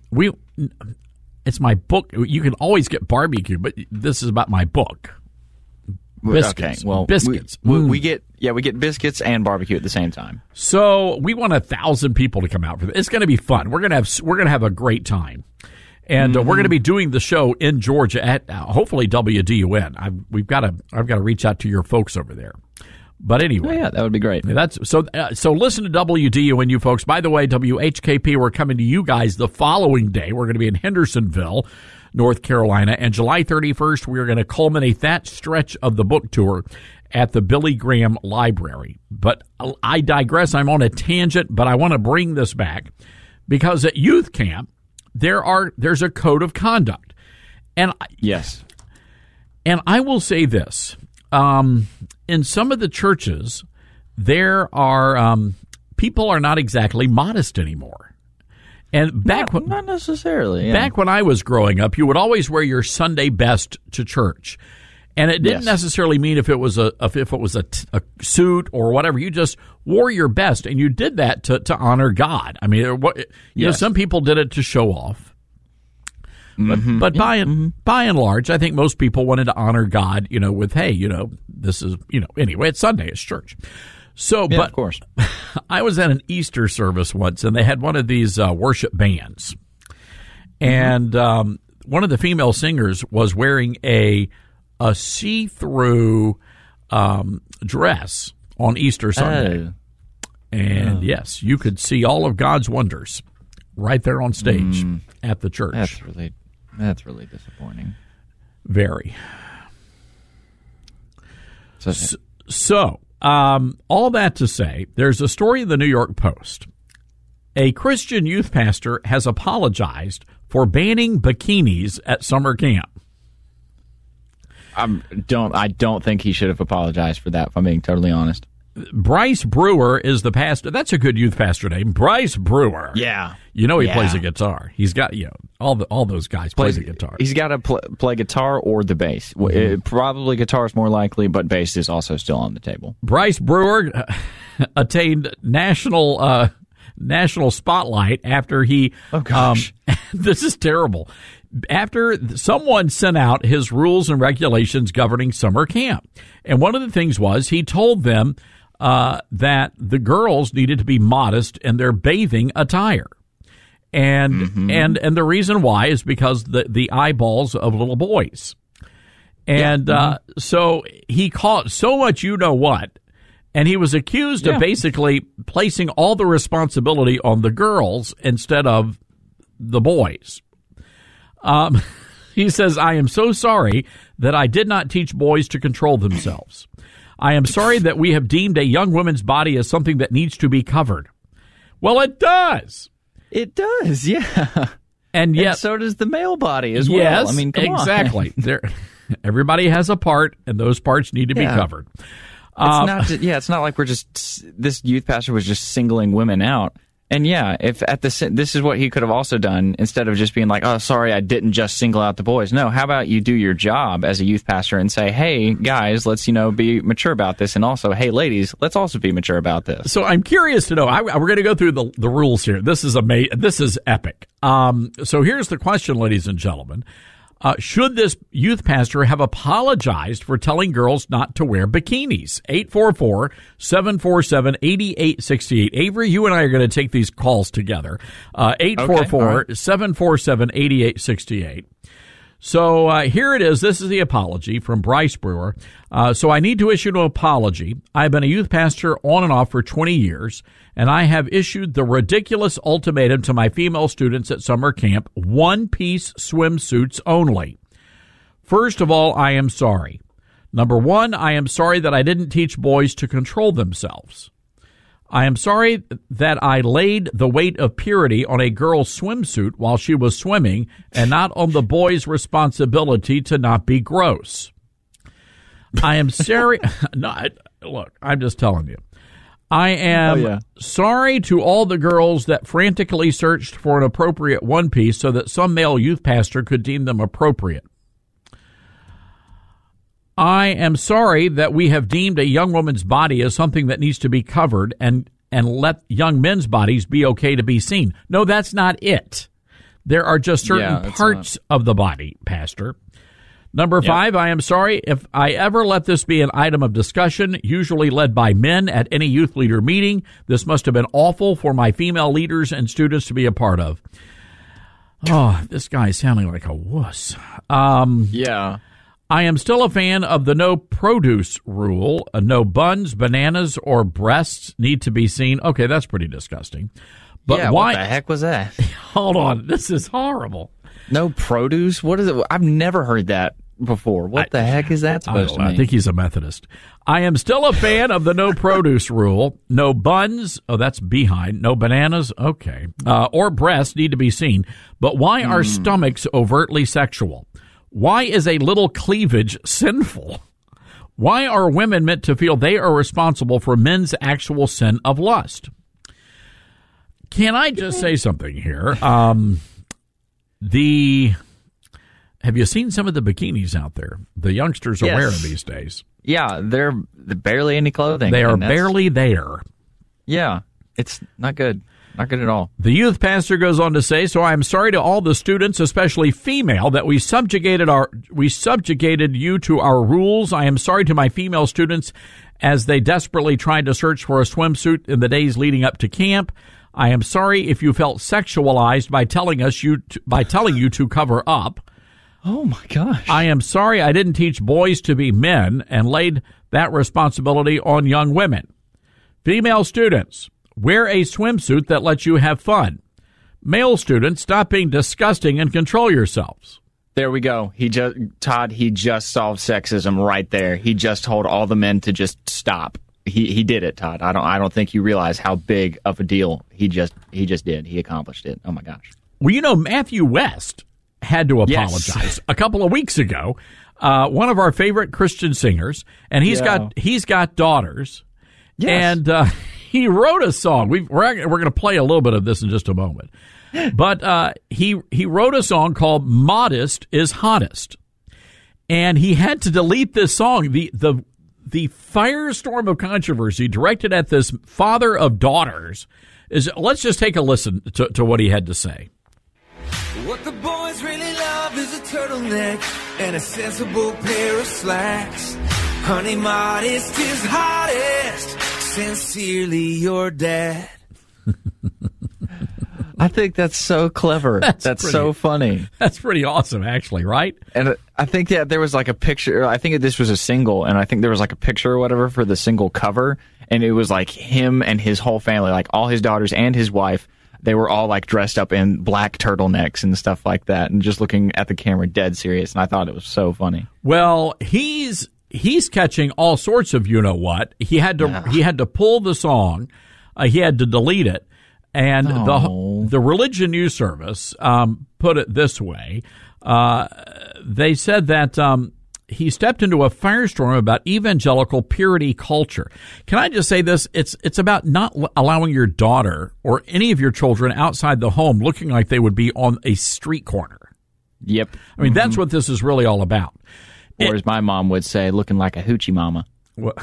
It's my book. You can always get barbecue, but this is about my book. Biscuits. Okay, well, biscuits. We get biscuits and barbecue at the same time. So we want 1,000 people to come out for this. It's going to be fun. We're going to have a great time. And we're going to be doing the show in Georgia at hopefully WDUN. I've got to reach out to your folks over there. But anyway, that would be great. That's so listen to WDUN, you folks. By the way, WHKP, we're coming to you guys the following day. We're going to be in Hendersonville, North Carolina, and July 31st, we are going to culminate that stretch of the book tour at the Billy Graham Library. But I digress. I'm on a tangent, but I want to bring this back because at youth camp, there's a code of conduct. And yes. And I will say this. In some of the churches, there are people are not exactly modest anymore. And not necessarily. Yeah. Back when I was growing up, you would always wear your Sunday best to church. And it didn't necessarily mean if it was a suit or whatever. You just wore your best, and you did that to honor God. I mean, some people did it to show off, but by and large, I think most people wanted to honor God. With this is anyway, it's Sunday, it's church. So, but of course, I was at an Easter service once, and they had one of these worship bands, and one of the female singers was wearing a see-through dress on Easter Sunday. And yes, you could see all of God's wonders right there on stage at the church. That's really disappointing. Very. So, all that to say, there's a story in the New York Post. A Christian youth pastor has apologized for banning bikinis at summer camp. I don't think he should have apologized for that, if I'm being totally honest. Bryce Brewer is the pastor. That's a good youth pastor name, Bryce Brewer. Yeah, he plays a guitar. He's got all those guys play the guitar. He's got to play guitar or the bass. Probably guitar is more likely, but bass is also still on the table. Bryce Brewer attained national spotlight after he. Oh gosh, this is terrible. After someone sent out his rules and regulations governing summer camp, and one of the things was he told them that the girls needed to be modest in their bathing attire. And and the reason why is because the eyeballs of little boys. And so he caught so much you-know-what, and he was accused of basically placing all the responsibility on the girls instead of the boys. He says, I am so sorry that I did not teach boys to control themselves. I am sorry that we have deemed a young woman's body as something that needs to be covered. Well, it does. It does, yeah. And yet, and so does the male body as well. Yes, I mean, come exactly. Everybody has a part, and those parts need to be covered. It's not like this youth pastor was just singling women out. And if this is what he could have also done, instead of just being like, oh, sorry, I didn't just single out the boys. No, how about you do your job as a youth pastor and say, hey, guys, let's, be mature about this. And also, hey, ladies, let's also be mature about this. So I'm curious to know, we're going to go through the rules here. This is amazing. This is epic. So here's the question, ladies and gentlemen. Should this youth pastor have apologized for telling girls not to wear bikinis? 844-747-8868. Avery, you and I are going to take these calls together. 844-747-8868. So here it is. This is the apology from Bryce Brewer. So I need to issue an apology. I've been a youth pastor on and off for 20 years, and I have issued the ridiculous ultimatum to my female students at summer camp, one-piece swimsuits only. First of all, I am sorry. Number one, I am sorry that I didn't teach boys to control themselves. I am sorry that I laid the weight of purity on a girl's swimsuit while she was swimming and not on the boy's responsibility to not be gross. I am sorry. Look, I'm just telling you. I am sorry to all the girls that frantically searched for an appropriate one piece so that some male youth pastor could deem them appropriate. I am sorry that we have deemed a young woman's body as something that needs to be covered and let young men's bodies be okay to be seen. No, that's not it. There are just certain parts of the body, Pastor. Number 5, I am sorry if I ever let this be an item of discussion, usually led by men at any youth leader meeting. This must have been awful for my female leaders and students to be a part of. Oh, this guy is sounding like a wuss. I am still a fan of the no produce rule. No buns, bananas, or breasts need to be seen. Okay, that's pretty disgusting. But why? What the heck was that? Hold on. This is horrible. No produce? What is it? I've never heard that before. What the heck is that supposed to mean? I think he's a Methodist. I am still a fan of the no produce rule. No buns. Oh, that's behind. No bananas. Okay. Or breasts need to be seen. But why are stomachs overtly sexual? Why is a little cleavage sinful? Why are women meant to feel they are responsible for men's actual sin of lust? Can I just say something here? Have you seen some of the bikinis out there? The youngsters are wearing these days. Yeah, they're barely any clothing. They are barely there. Yeah, it's not good. Not good at all. The youth pastor goes on to say, so I am sorry to all the students, especially female, that we subjugated you to our rules. I am sorry to my female students as they desperately tried to search for a swimsuit in the days leading up to camp. I am sorry if you felt sexualized by telling you to cover up. Oh my gosh. I am sorry I didn't teach boys to be men and laid that responsibility on young women. Female students, wear a swimsuit that lets you have fun. Male students, stop being disgusting and control yourselves. There we go. He just solved sexism right there. He just told all the men to just stop. He did it, Todd. I don't think you realize how big of a deal he just did. He accomplished it. Oh my gosh. Well, Matthew West had to apologize a couple of weeks ago one of our favorite Christian singers, and he's got daughters. Yes. And he wrote a song. We're going to play a little bit of this in just a moment. But he wrote a song called "Modest is Hottest," and he had to delete this song. The firestorm of controversy directed at this father of daughters is. Let's just take a listen to what he had to say. What the boys really love is a turtleneck and a sensible pair of slacks. Honey, modest is hottest. Sincerely, your dad. I think that's so clever. That's so funny. That's pretty awesome, actually, right? And I think there was like a picture. I think this was a single, and I think there was like a picture or whatever for the single cover, and it was like him and his whole family, like all his daughters and his wife. They were all like dressed up in black turtlenecks and stuff like that, and just looking at the camera dead serious. And I thought it was so funny. Well, he's catching all sorts of you know what. He had to pull the song. He had to delete it. And the Religion News Service put it this way. They said that he stepped into a firestorm about evangelical purity culture. Can I just say this? It's about not allowing your daughter or any of your children outside the home looking like they would be on a street corner. Yep. I mean, that's what this is really all about. Or as my mom would say, looking like a hoochie mama. What?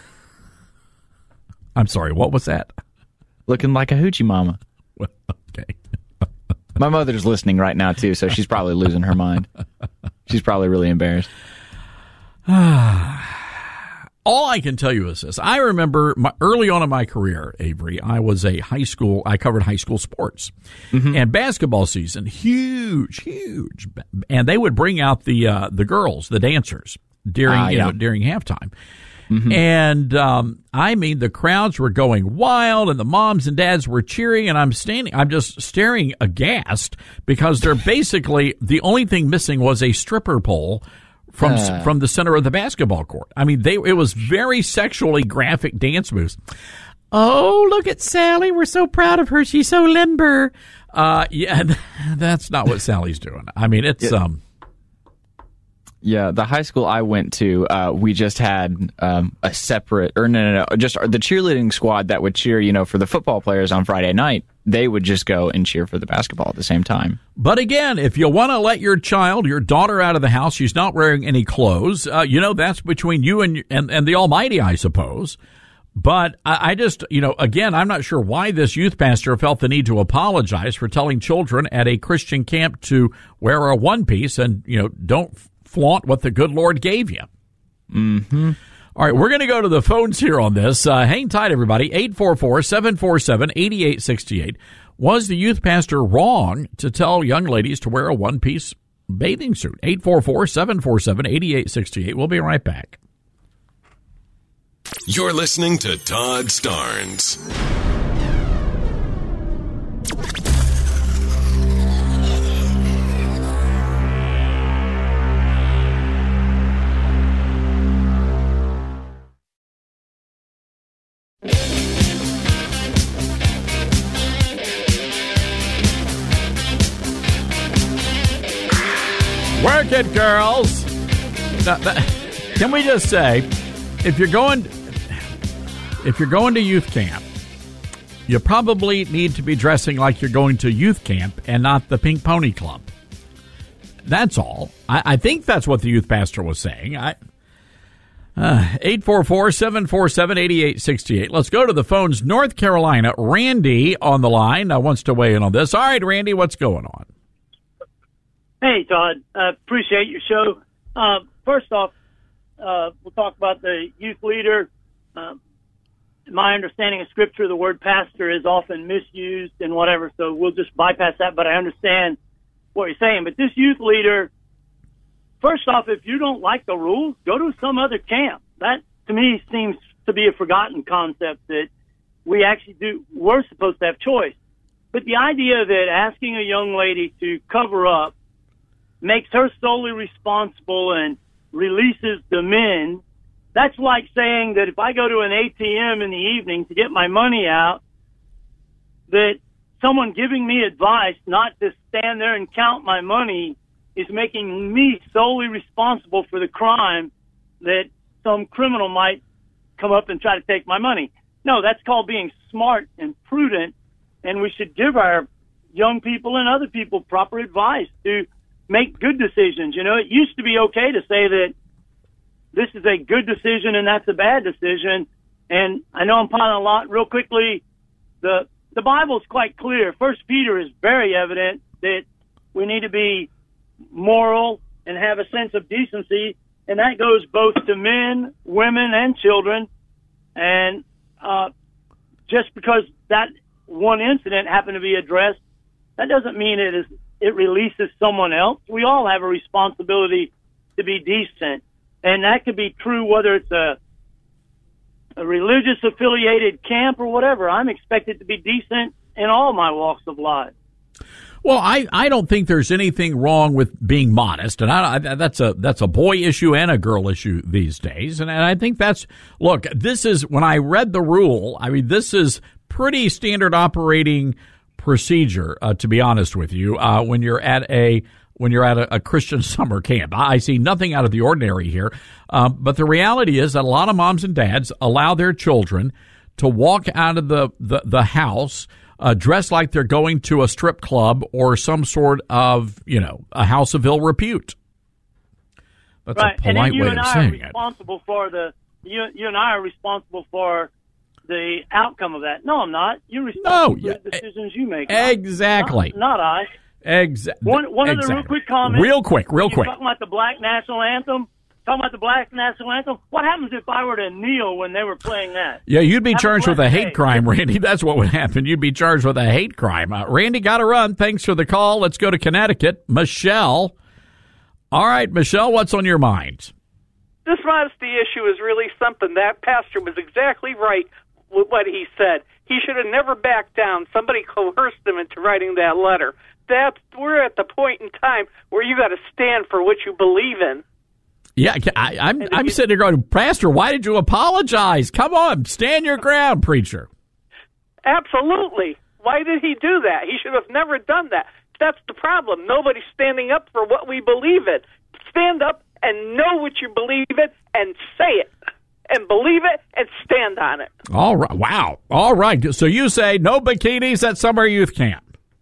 I'm sorry, what was that? Looking like a hoochie mama. Well, okay. My mother's listening right now, too, so she's probably losing her mind. She's probably really embarrassed. All I can tell you is this. I remember early on in my career, Avery, I covered high school sports. Mm-hmm. And basketball season, huge. And they would bring out the girls, the dancers, during halftime. Mm-hmm. And I mean, the crowds were going wild, and the moms and dads were cheering, and I'm just staring aghast because they're basically the only thing missing was a stripper pole from the center of the basketball court. I mean, it was very sexually graphic dance moves. Oh, look at Sally! We're so proud of her. She's so limber. That's not what Sally's doing. I mean, it's Yeah, the high school I went to, we just had a separate, just the cheerleading squad that would cheer, for the football players on Friday night. They would just go and cheer for the basketball at the same time. But again, if you want to let your daughter out of the house, she's not wearing any clothes, that's between you and the Almighty, I suppose. But I just, again, I'm not sure why this youth pastor felt the need to apologize for telling children at a Christian camp to wear a one-piece and, don't flaunt what the good Lord gave you. Mm-hmm. All right, we're going to go to the phones here on this. Hang tight, everybody. 844-747-8868. Was the youth pastor wrong to tell young ladies to wear a one-piece bathing suit? 844-747-8868. We'll be right back. You're listening to Todd Starnes. Work it, girls. Now, can we just say, if you're going to youth camp, you probably need to be dressing like you're going to youth camp and not the Pink Pony Club. That's all. I think that's what the youth pastor was saying. 844-747-8868. Let's go to the phones. North Carolina. Randy on the line wants to weigh in on this. All right, Randy, what's going on? Hey, Todd. Appreciate your show. First off, we'll talk about the youth leader. My understanding of Scripture, the word pastor is often misused and whatever, so we'll just bypass that, but I understand what you're saying. But this youth leader, first off, if you don't like the rules, go to some other camp. That, to me, seems to be a forgotten concept that we're supposed to have choice. But the idea that asking a young lady to cover up makes her solely responsible and releases the men, that's like saying that if I go to an ATM in the evening to get my money out, that someone giving me advice not to stand there and count my money is making me solely responsible for the crime that some criminal might come up and try to take my money. No, that's called being smart and prudent, and we should give our young people and other people proper advice to make good decisions. You know, it used to be okay to say that this is a good decision and that's a bad decision. And I know I'm piling a lot. Real quickly, the Bible is quite clear. First Peter is very evident that we need to be moral and have a sense of decency, and that goes both to men, women, and children. And just because that one incident happened to be addressed, that doesn't mean it releases someone else. We all have a responsibility to be decent, and that could be true whether it's a religious affiliated camp or whatever. I'm expected to be decent in all my walks of life. Well, I don't think there's anything wrong with being modest, and that's a boy issue and a girl issue these days. And I think look, this is, when I read the rule, I mean, this is pretty standard operating procedure, to be honest with you, when you're at a Christian summer camp. I see nothing out of the ordinary here. But the reality is that a lot of moms and dads allow their children to walk out of the house dressed like they're going to a strip club or some sort of, a house of ill repute. That's right. a polite way of saying it. You and I are responsible for the outcome of that. No, I'm not. You're responsible for the decisions you make. Exactly. Not I. Exactly. One of the real quick comments. Real quick. Talking about the Black National Anthem. What happens if I were to kneel when they were playing that? Yeah, you'd be charged with a hate crime, Randy. That's what would happen. You'd be charged with a hate crime. Randy, got to run. Thanks for the call. Let's go to Connecticut. Michelle. All right, Michelle, what's on your mind? This modesty issue is really something. That pastor was exactly right with what he said. He should have never backed down. Somebody coerced him into writing that letter. We're at the point in time where you got to stand for what you believe in. Yeah, I'm sitting there going, Pastor, why did you apologize? Come on, stand your ground, preacher. Absolutely. Why did he do that? He should have never done that. That's the problem. Nobody's standing up for what we believe in. Stand up and know what you believe in and say it and believe it and stand on it. All right. Wow. All right. So you say no bikinis at summer youth camp.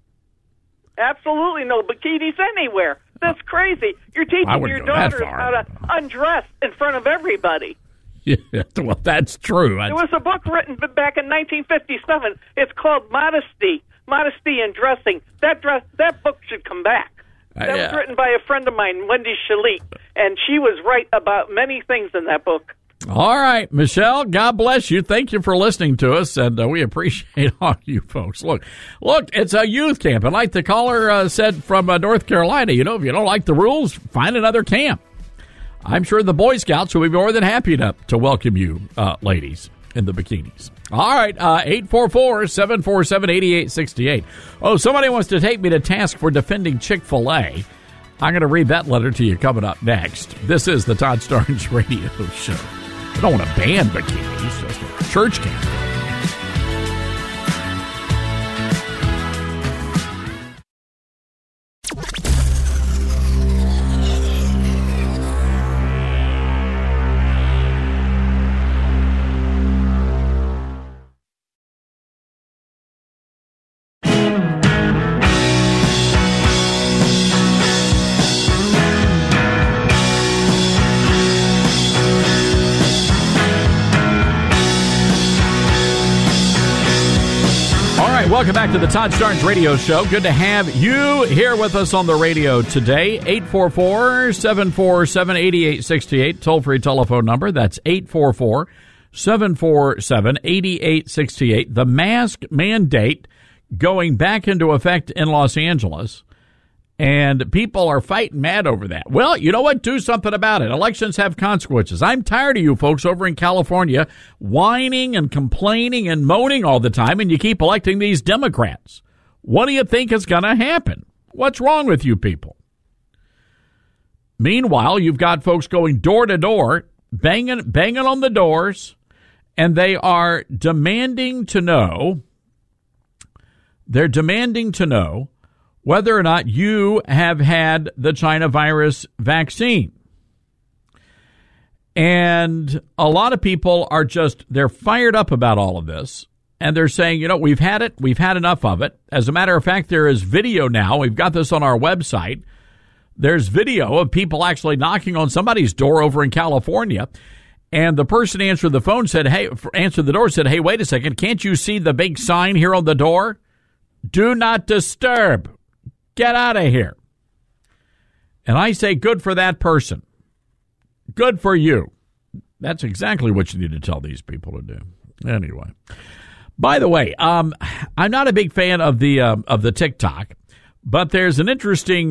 Absolutely no bikinis anywhere. That's crazy. You're teaching your daughters how to undress in front of everybody. Yeah, well, that's true. There was a book written back in 1957. It's called Modesty in Dressing. That book should come back. That was written by a friend of mine, Wendy Shalit, and she was right about many things in that book. All right, Michelle, God bless you. Thank you for listening to us, and we appreciate all you folks. Look, it's a youth camp, and like the caller said from North Carolina, if you don't like the rules, find another camp. I'm sure the Boy Scouts will be more than happy to welcome you, ladies, in the bikinis. All right, 844-747-8868. Oh, somebody wants to take me to task for defending Chick-fil-A. I'm going to read that letter to you coming up next. This is the Todd Starnes Radio Show. I don't want to ban bikinis, just a church camp. Welcome back to the Todd Starnes Radio Show. Good to have you here with us on the radio today. 844-747-8868, toll-free telephone number. That's 844-747-8868. The mask mandate going back into effect in Los Angeles, and people are fighting mad over that. Well, you know what? Do something about it. Elections have consequences. I'm tired of you folks over in California whining and complaining and moaning all the time, and you keep electing these Democrats. What do you think is going to happen? What's wrong with you people? Meanwhile, you've got folks going door to door, banging on the doors, and they are demanding to know whether or not you have had the China virus vaccine. And a lot of people are they're fired up about all of this. And they're saying, we've had it. We've had enough of it. As a matter of fact, there is video now. We've got this on our website. There's video of people actually knocking on somebody's door over in California. And the person answered the door, said, hey, wait a second. Can't you see the big sign here on the door? Do not disturb. Get out of here. And I say, good for that person. Good for you. That's exactly what you need to tell these people to do. Anyway. By the way, I'm not a big fan of the TikTok, but there's an interesting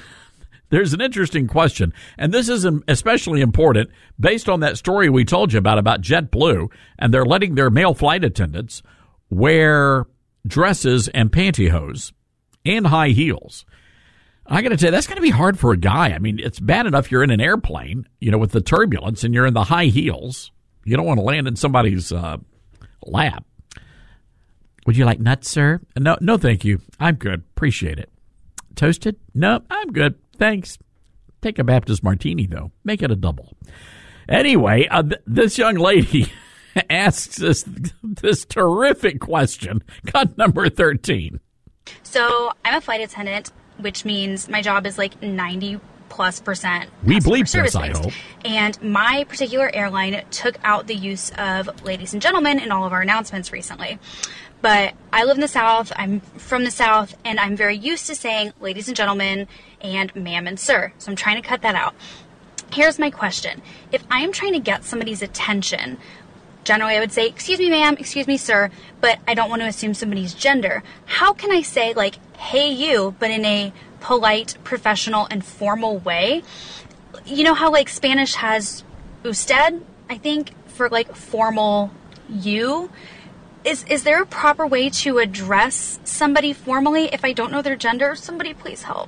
question, and this is especially important based on that story we told you about JetBlue, and they're letting their male flight attendants wear dresses and pantyhose and high heels. I got to tell you, that's going to be hard for a guy. I mean, it's bad enough you're in an airplane, with the turbulence, and you're in the high heels. You don't want to land in somebody's lap. Would you like nuts, sir? No, thank you. I'm good. Appreciate it. Toasted? No, I'm good. Thanks. Take a Baptist martini, though. Make it a double. Anyway, this young lady asks this terrific question. Cut number 13. So I'm a flight attendant, which means my job is like 90+% we bleep this, I hope. And my particular airline took out the use of ladies and gentlemen in all of our announcements recently. But I live in the South, I'm from the South, and I'm very used to saying ladies and gentlemen and ma'am and sir. So I'm trying to cut that out. Here's my question. If I am trying to get somebody's attention, generally I would say, excuse me, ma'am, excuse me, sir, but I don't want to assume somebody's gender. How can I say, like, hey, you, but in a polite, professional, and formal way? You know how, like, Spanish has usted, I think, for, like, formal you? Is there a proper way to address somebody formally if I don't know their gender? Somebody please help.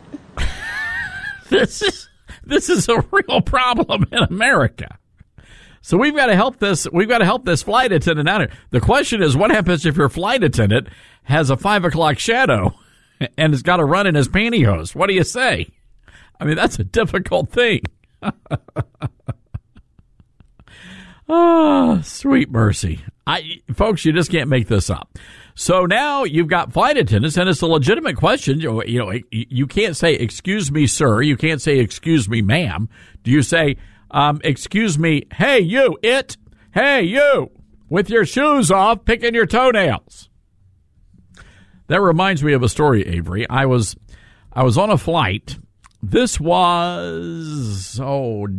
This is a real problem in America. So we've got to help this flight attendant out here. The question is, what happens if your flight attendant has a 5 o'clock shadow and has got to run in his pantyhose? What do you say? I mean, that's a difficult thing. Oh, sweet mercy. Folks, you just can't make this up. So now you've got flight attendants, and it's a legitimate question. You can't say, excuse me, sir. You can't say, excuse me, ma'am. Do you say, excuse me, hey, you, hey, you, with your shoes off, picking your toenails? That reminds me of a story, Avery. I was on a flight. This was, a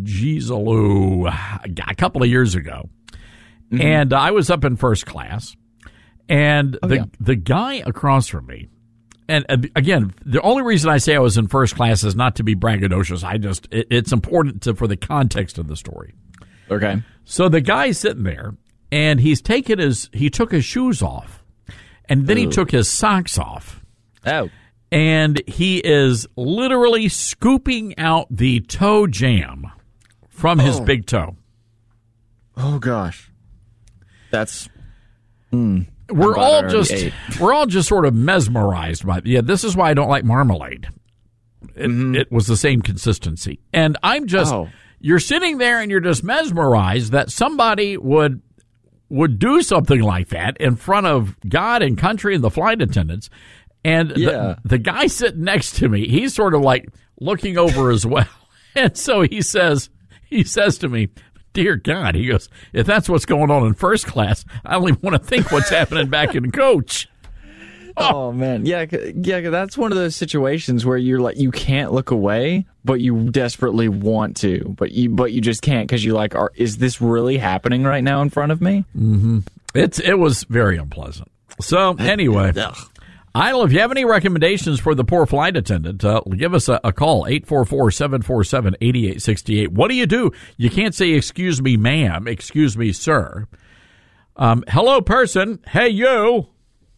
couple of years ago. Mm-hmm. And I was up in first class. And the guy across from me, and again, the only reason I say I was in first class is not to be braggadocious. It's important for the context of the story. Okay. So the guy's sitting there, and he took his shoes off, and then he took his socks off. Oh. And he is literally scooping out the toe jam from his big toe. Oh gosh. That's we're all just sort of mesmerized by it. Yeah, this is why I don't like marmalade. It was the same consistency. And I'm just you're sitting there and you're just mesmerized that somebody would do something like that in front of God and country and the flight attendants. And the guy sitting next to me, he's sort of like looking over as well. And so he says to me, dear God, he goes, if that's what's going on in first class, I only want to think what's happening back in coach. Oh man. Yeah. That's one of those situations where you're like, you can't look away, but you desperately want to, but you just can't because you like, is this really happening right now in front of me? Mm-hmm. It was very unpleasant. So anyway, Idle, if you have any recommendations for the poor flight attendant, give us a call, 844-747-8868. What do? You can't say, excuse me, ma'am, excuse me, sir. Hello, person. Hey, you.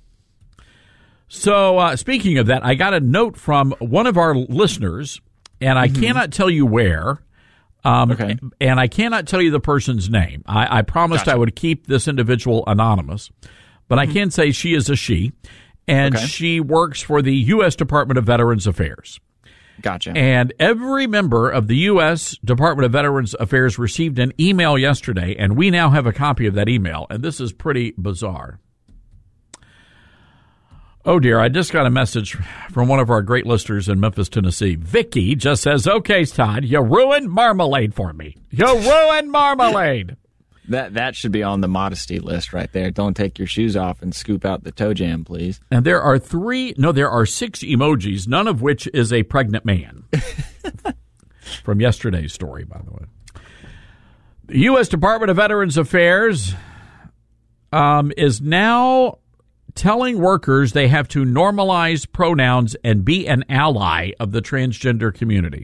So speaking of that, I got a note from one of our listeners, and I cannot tell you where. Okay. And I cannot tell you the person's name. I promised I would keep this individual anonymous, but I can say she is a she. and she works for the U.S. Department of Veterans Affairs. Gotcha. And every member of the U.S. Department of Veterans Affairs received an email yesterday, and we now have a copy of that email, and this is pretty bizarre. Oh, dear, I just got a message from one of our great listeners in Memphis, Tennessee. Vicky just says, okay, Todd, you ruined marmalade for me. You ruined marmalade. That should be on the modesty list right there. Don't take your shoes off and scoop out the toe jam, please. And there are 6 emojis, none of which is a pregnant man. From yesterday's story, by the way. The U.S. Department of Veterans Affairs is now telling workers they have to normalize pronouns and be an ally of the transgender community.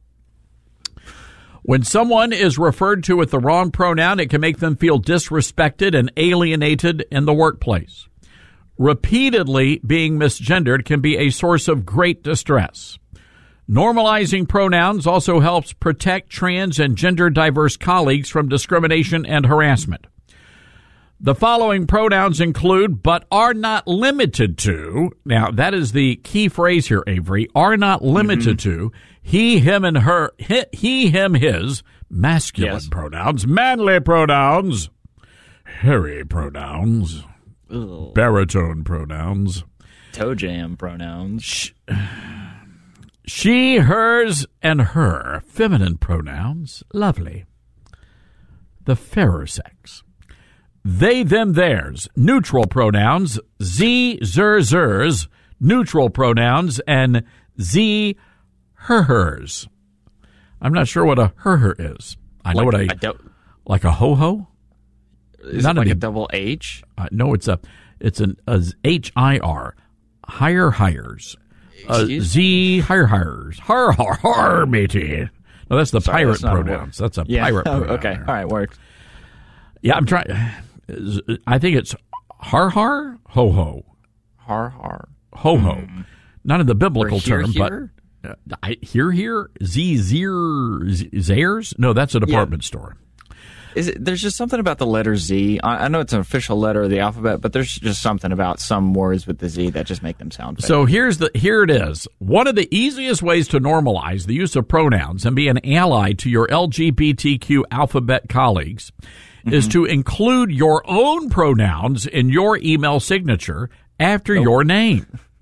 When someone is referred to with the wrong pronoun, it can make them feel disrespected and alienated in the workplace. Repeatedly being misgendered can be a source of great distress. Normalizing pronouns also helps protect trans and gender diverse colleagues from discrimination and harassment. The following pronouns include, but are not limited to, now that is the key phrase here, Avery, are not limited to, he, him, and her, he, him, his, masculine pronouns, manly pronouns, hairy pronouns, baritone pronouns, toe jam pronouns, she, hers, and her, feminine pronouns, lovely, the fairer sex. They, them, theirs, neutral pronouns, ze, zer, zers, neutral pronouns, and ze, her, hers. I'm not sure what a her is. I know like a ho-ho? Is it like a double H? No, it's an H-I-R, hires. Z, hires, har, matey. No, that's the pirate pronouns. That's a pirate pronoun. Okay, all right, works. Yeah, I'm trying. I think it's har, ho-ho. Har, ho-ho. Not in the biblical here, term, here? But here, zers? No, that's a department store. There's just something about the letter Z. I know it's an official letter of the alphabet, but there's just something about some words with the Z that just make them sound fake. So here it is. One of the easiest ways to normalize the use of pronouns and be an ally to your LGBTQ alphabet colleagues is to include your own pronouns in your email signature after your name.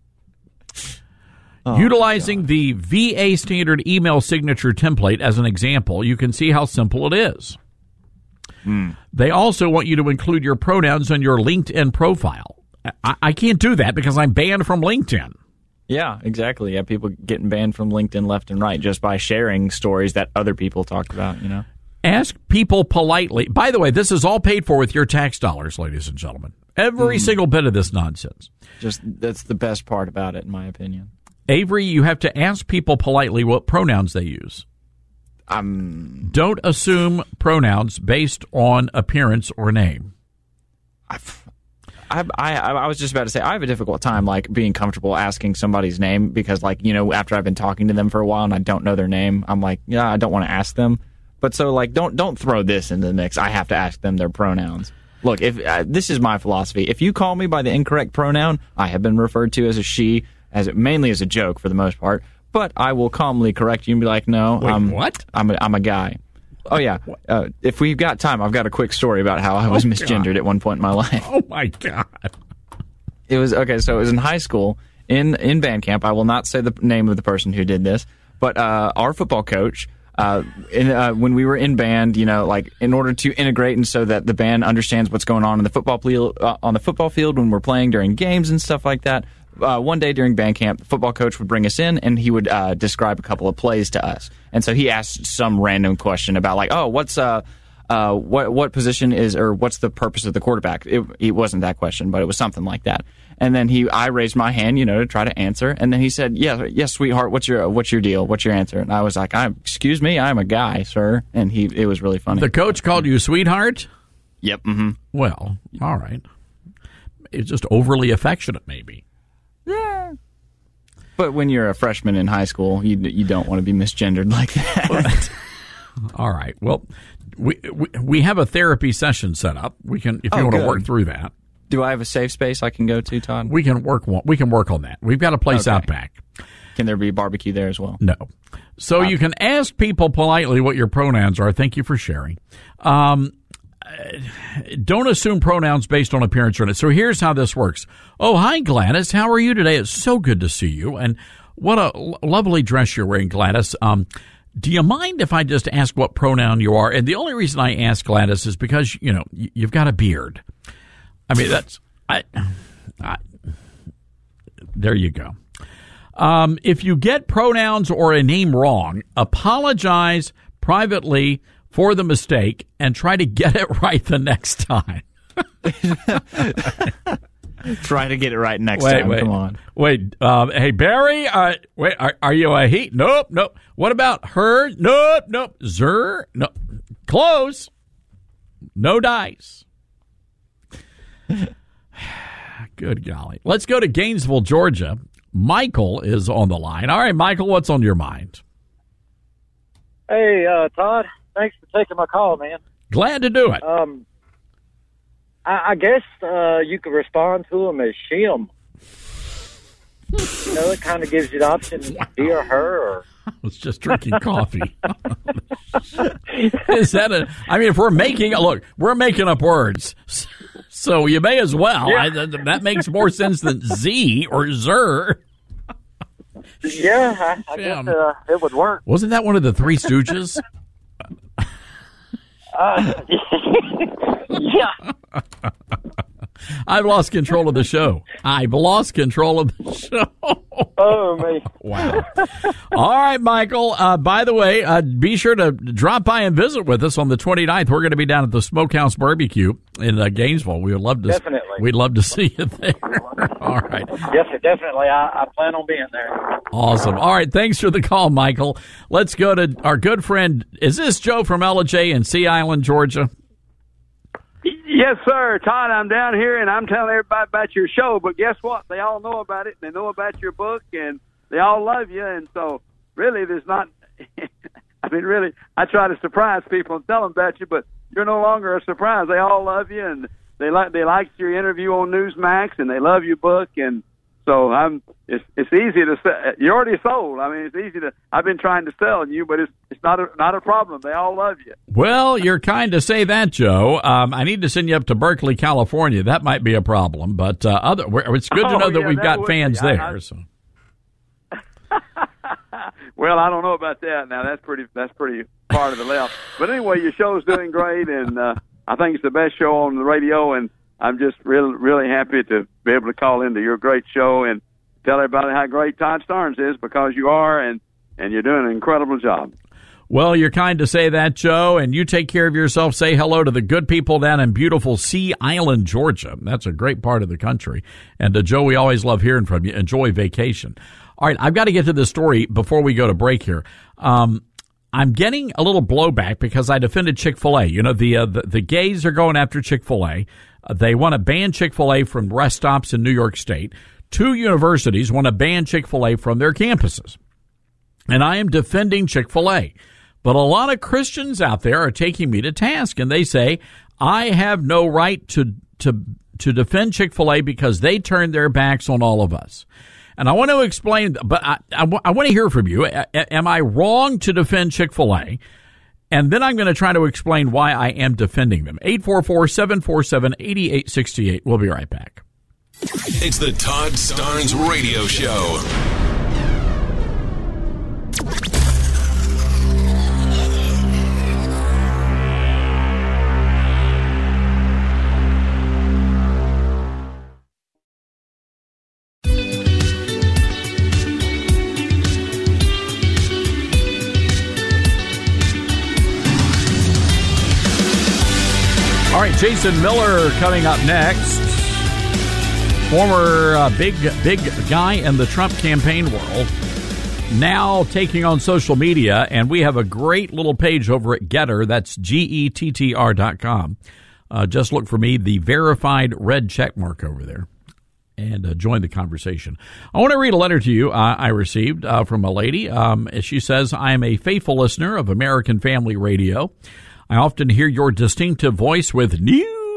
Utilizing the VA standard email signature template as an example, you can see how simple it is. They also want you to include your pronouns on your LinkedIn profile. I can't do that because I'm banned from LinkedIn. Yeah, exactly. Yeah, people getting banned from LinkedIn left and right just by sharing stories that other people talked about, you know. Ask people politely. By the way, this is all paid for with your tax dollars, ladies and gentlemen. Every single bit of this nonsense. That's the best part about it, in my opinion. Avery, you have to ask people politely what pronouns they use. Don't assume pronouns based on appearance or name. I was just about to say I have a difficult time like being comfortable asking somebody's name because like, you know, after I've been talking to them for a while and I don't know their name, I'm like, yeah, I don't want to ask them. But so like don't throw this into the mix. I have to ask them their pronouns. Look, if this is my philosophy. If you call me by the incorrect pronoun, I have been referred to as a she, mainly as a joke for the most part. But I will calmly correct you and be like, no, what? I'm a guy. Oh yeah. If we've got time, I've got a quick story about how I was misgendered at one point in my life. Oh my God. It was okay. So it was in high school in band camp. I will not say the name of the person who did this, but our football coach. When we were in band, you know, like in order to integrate and so that the band understands what's going on in the football field when we're playing during games and stuff like that. One day during band camp, the football coach would bring us in and he would describe a couple of plays to us. And so he asked some random question about like, oh, what's what position is or what's the purpose of the quarterback? It wasn't that question, but it was something like that. And then I raised my hand, you know, to try to answer. And then he said, yes, sweetheart, what's your deal? What's your answer? And I was like, excuse me, I'm a guy, sir. And it was really funny. The coach called you sweetheart? Yep. Mm-hmm. Well, all right. It's just overly affectionate, maybe. Yeah. But when you're a freshman in high school, you don't want to be misgendered like that. All right. Well, we have a therapy session set up. We can, if you want to work through that. Do I have a safe space I can go to, Todd? We can work on that. We've got a place out back. Can there be barbecue there as well? No. So you can ask people politely what your pronouns are. Thank you for sharing. Don't assume pronouns based on appearance or not. So here's how this works. Oh, hi, Gladys. How are you today? It's so good to see you. And what a lovely dress you're wearing, Gladys. Do you mind if I just ask what pronoun you are? And the only reason I ask, Gladys, is because, you've got a beard. I mean, there you go. If you get pronouns or a name wrong, apologize privately for the mistake and try to get it right the next time. Try to get it right next time. Come on. Wait. Hey, Barry. Wait. Are you a he? Nope. What about her? Nope. Zer? No. Close. No dice. Good golly. Let's go to Gainesville, Georgia. Michael is on the line. All right, Michael, what's on your mind? Hey, Todd. Thanks for taking my call, man. Glad to do it. I guess you could respond to him as Shim. It kind of gives you the option, he or her, or... I was just drinking coffee. Is that if we're making up words, so you may as well. Yeah. That makes more sense than Z or Zer. Yeah, I guess it would work. Wasn't that one of the Three Stooges? Yeah. I've lost control of the show. Oh, me. Wow. All right, Michael. By the way, be sure to drop by and visit with us on the 29th. We're going to be down at the Smokehouse Barbecue in Gainesville. We would love to. Definitely. We'd love to see you there. All right. Yes, definitely. I plan on being there. Awesome. All right. Thanks for the call, Michael. Let's go to our good friend. Is this Joe from LJ in Sea Island, Georgia? Yes, sir. Todd, I'm down here, and I'm telling everybody about your show, but guess what? They all know about it, and they know about your book, and they all love you, and so really there's not – really, I try to surprise people and tell them about you, but you're no longer a surprise. They all love you, and they liked your interview on Newsmax, and they love your book, and so it's easy to sell. You're already sold. It's easy to. I've been trying to sell you, but it's not a problem. They all love you. Well, you're kind to say that, Joe. I need to send you up to Berkeley, California. That might be a problem, but it's good to know that we've got fans there. So. Well, I don't know about that. Now that's pretty far to the left. But anyway, your show's doing great, and I think it's the best show on the radio, and I'm just really happy to be able to call into your great show and tell everybody how great Todd Starnes is, because you are, and you're doing an incredible job. Well, you're kind to say that, Joe, and you take care of yourself. Say hello to the good people down in beautiful Sea Island, Georgia. That's a great part of the country. And Joe, we always love hearing from you. Enjoy vacation. All right, I've got to get to this story before we go to break here. I'm getting a little blowback because I defended Chick-fil-A. The gays are going after Chick-fil-A. They want to ban Chick-fil-A from rest stops in New York State. 2 universities want to ban Chick-fil-A from their campuses. And I am defending Chick-fil-A. But a lot of Christians out there are taking me to task, and they say, I have no right to defend Chick-fil-A because they turned their backs on all of us. And I want to explain, but I want to hear from you. Am I wrong to defend Chick-fil-A? And then I'm going to try to explain why I am defending them. 844-747-8868. We'll be right back. It's the Todd Starnes Radio Show. All right, Jason Miller coming up next. Former big guy in the Trump campaign world, now taking on social media, and we have a great little page over at Getter. That's GETTR.com. Just look for me, the verified red check mark over there, and join the conversation. I want to read a letter to you I received from a lady. She says, I am a faithful listener of American Family Radio. I often hear your distinctive voice with news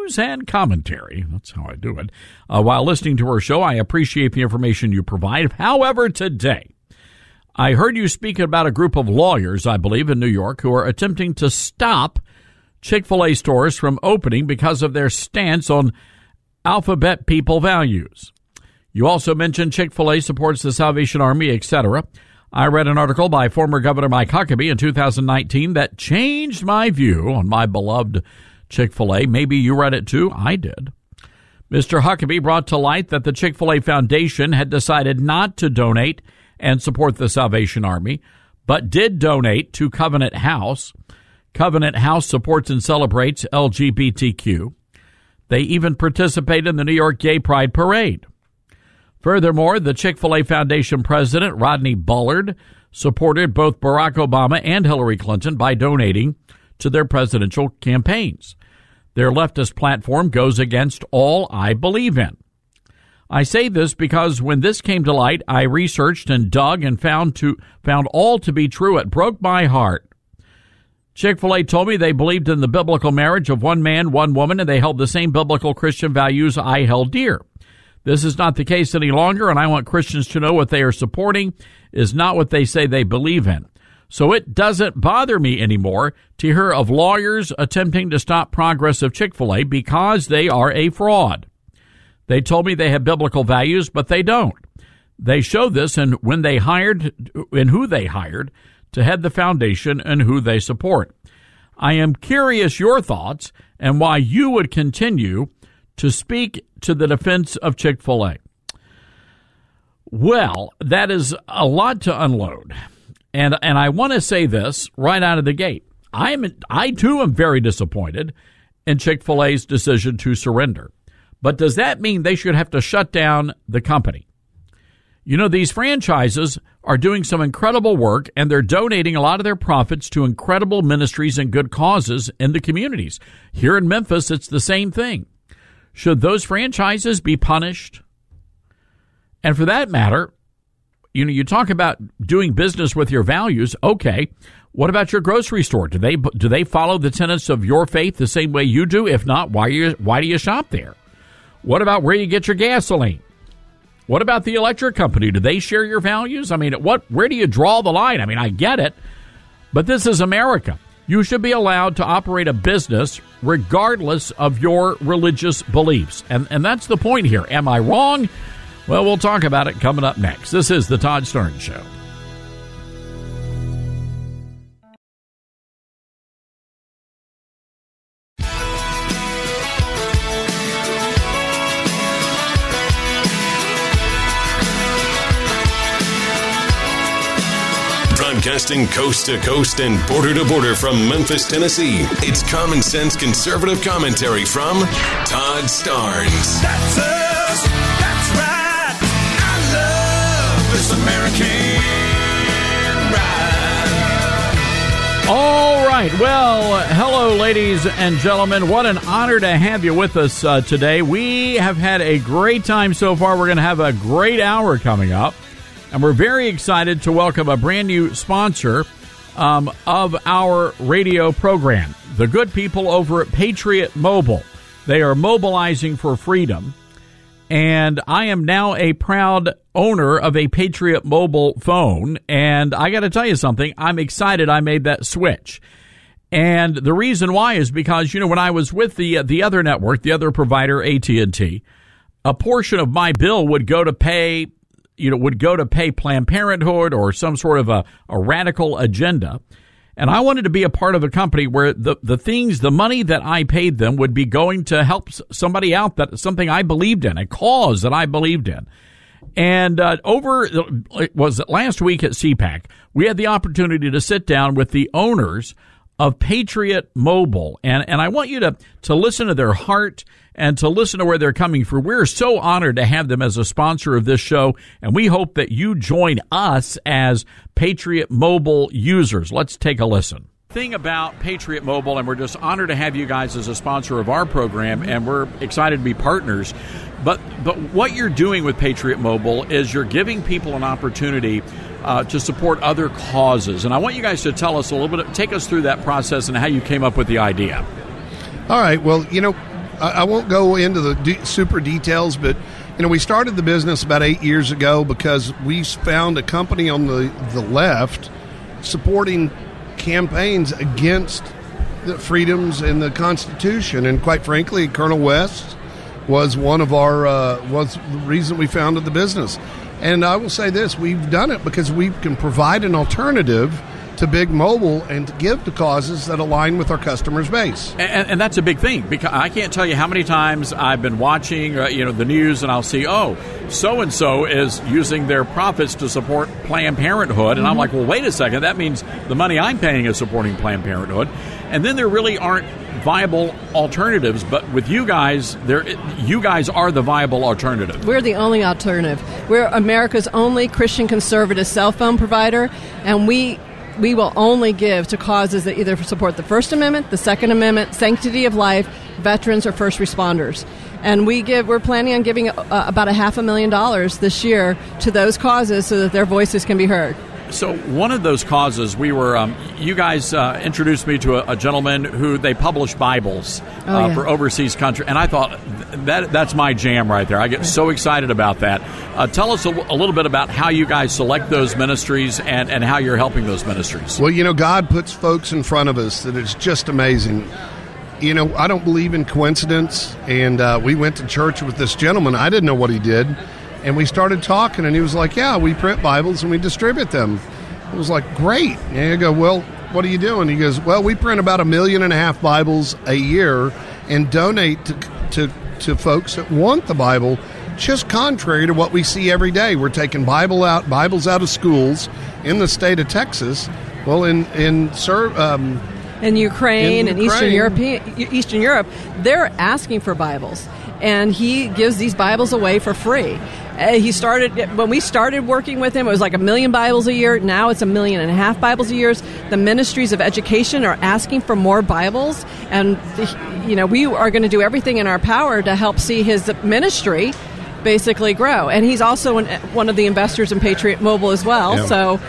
news and commentary. That's how I do it. While listening to our show, I appreciate the information you provide. However, today, I heard you speak about a group of lawyers, I believe, in New York who are attempting to stop Chick-fil-A stores from opening because of their stance on alphabet people values. You also mentioned Chick-fil-A supports the Salvation Army, etc. I read an article by former Governor Mike Huckabee in 2019 that changed my view on my beloved Chick-fil-A. Maybe you read it too. I did. Mr. Huckabee brought to light that the Chick-fil-A Foundation had decided not to donate and support the Salvation Army, but did donate to Covenant House. Covenant House supports and celebrates LGBTQ. They even participate in the New York Gay Pride Parade. Furthermore, the Chick-fil-A Foundation president, Rodney Bullard, supported both Barack Obama and Hillary Clinton by donating to their presidential campaigns. Their leftist platform goes against all I believe in. I say this because when this came to light, I researched and dug and found all to be true. It broke my heart. Chick-fil-A told me they believed in the biblical marriage of one man, one woman, and they held the same biblical Christian values I held dear. This is not the case any longer, and I want Christians to know what they are supporting is not what they say they believe in. So it doesn't bother me anymore to hear of lawyers attempting to stop progress of Chick-fil-A because they are a fraud. They told me they have biblical values, but they don't. They show this in when they hired, in who they hired to head the foundation and who they support. I am curious your thoughts and why you would continue to speak to the defense of Chick-fil-A. Well, that is a lot to unload. And I want to say this right out of the gate. I too am very disappointed in Chick-fil-A's decision to surrender. But does that mean they should have to shut down the company? You know, these franchises are doing some incredible work, and they're donating a lot of their profits to incredible ministries and good causes in the communities. Here in Memphis, it's the same thing. Should those franchises be punished? And for that matter, you know, you talk about doing business with your values. Okay, what about your grocery store? Do they follow the tenets of your faith the same way you do? If not, why do you shop there? What about where you get your gasoline? What about the electric company? Do they share your values? I mean, where do you draw the line? I mean, I get it, but this is America. You should be allowed to operate a business regardless of your religious beliefs. And that's the point here. Am I wrong? Well, we'll talk about it coming up next. This is The Todd Starnes Show. Broadcasting coast to coast and border to border from Memphis, Tennessee. It's common sense conservative commentary from Todd Starnes. That's us. That's right. I love this American ride. All right. Well, hello, ladies and gentlemen. What an honor to have you with us today. We have had a great time so far. We're going to have a great hour coming up. And we're very excited to welcome a brand new sponsor of our radio program, the good people over at Patriot Mobile. They are mobilizing for freedom. And I am now a proud owner of a Patriot Mobile phone. And I got to tell you something. I'm excited I made that switch. And the reason why is because, you know, when I was with the other network, the other provider, AT&T, a portion of my bill would go to pay Planned Parenthood or some sort of a radical agenda. And I wanted to be a part of a company where the money that I paid them would be going to help somebody out, that something I believed in, a cause that I believed in. And last week at CPAC, we had the opportunity to sit down with the owners of Patriot Mobile. And I want you to listen to their heart and to listen to where they're coming from. We're so honored to have them as a sponsor of this show, and we hope that you join us as Patriot Mobile users. Let's take a listen. Thing about Patriot Mobile, and we're just honored to have you guys as a sponsor of our program, and we're excited to be partners. But what you're doing with Patriot Mobile is you're giving people an opportunity to support other causes. And I want you guys to tell us a little bit, take us through that process and how you came up with the idea. All right. Well, you know, I won't go into the super details, but we started the business about 8 years ago because we found a company on the left supporting campaigns against the freedoms in the Constitution, and quite frankly, Colonel West was one of our was the reason we founded the business. And I will say this: we've done it because we can provide an alternative to big mobile and to give to causes that align with our customers' base. And that's a big thing, because I can't tell you how many times I've been watching the news, and I'll see, so-and-so is using their profits to support Planned Parenthood. And I'm like, well, wait a second. That means the money I'm paying is supporting Planned Parenthood. And then there really aren't viable alternatives. But with you guys, you guys are the viable alternative. We're the only alternative. We're America's only Christian conservative cell phone provider, and we will only give to causes that either support the First Amendment, the Second Amendment, sanctity of life, veterans, or first responders. And we're planning on giving about $500,000 this year to those causes so that their voices can be heard. So one of those causes, we were, you guys introduced me to a gentleman who they publish Bibles for overseas country, and I thought that's my jam right there. I get so excited about that. Tell us a little bit about how you guys select those ministries and how you're helping those ministries. Well, God puts folks in front of us that it's just amazing. I don't believe in coincidence, and we went to church with this gentleman. I didn't know what he did. And we started talking, and he was like, yeah, we print Bibles and we distribute them. I was like, great. And I go, well, what are you doing? He goes, well, we print about 1.5 million Bibles a year and donate to folks that want the Bible, just contrary to what we see every day. We're taking Bibles out of schools in the state of Texas. Well, in Ukraine and Eastern Europe, they're asking for Bibles. And he gives these Bibles away for free. When we started working with him, it was like 1 million Bibles a year. Now it's 1.5 million Bibles a year. The ministries of education are asking for more Bibles. And, we are going to do everything in our power to help see his ministry basically grow. And he's also one of the investors in Patriot Mobile as well. Yeah. So,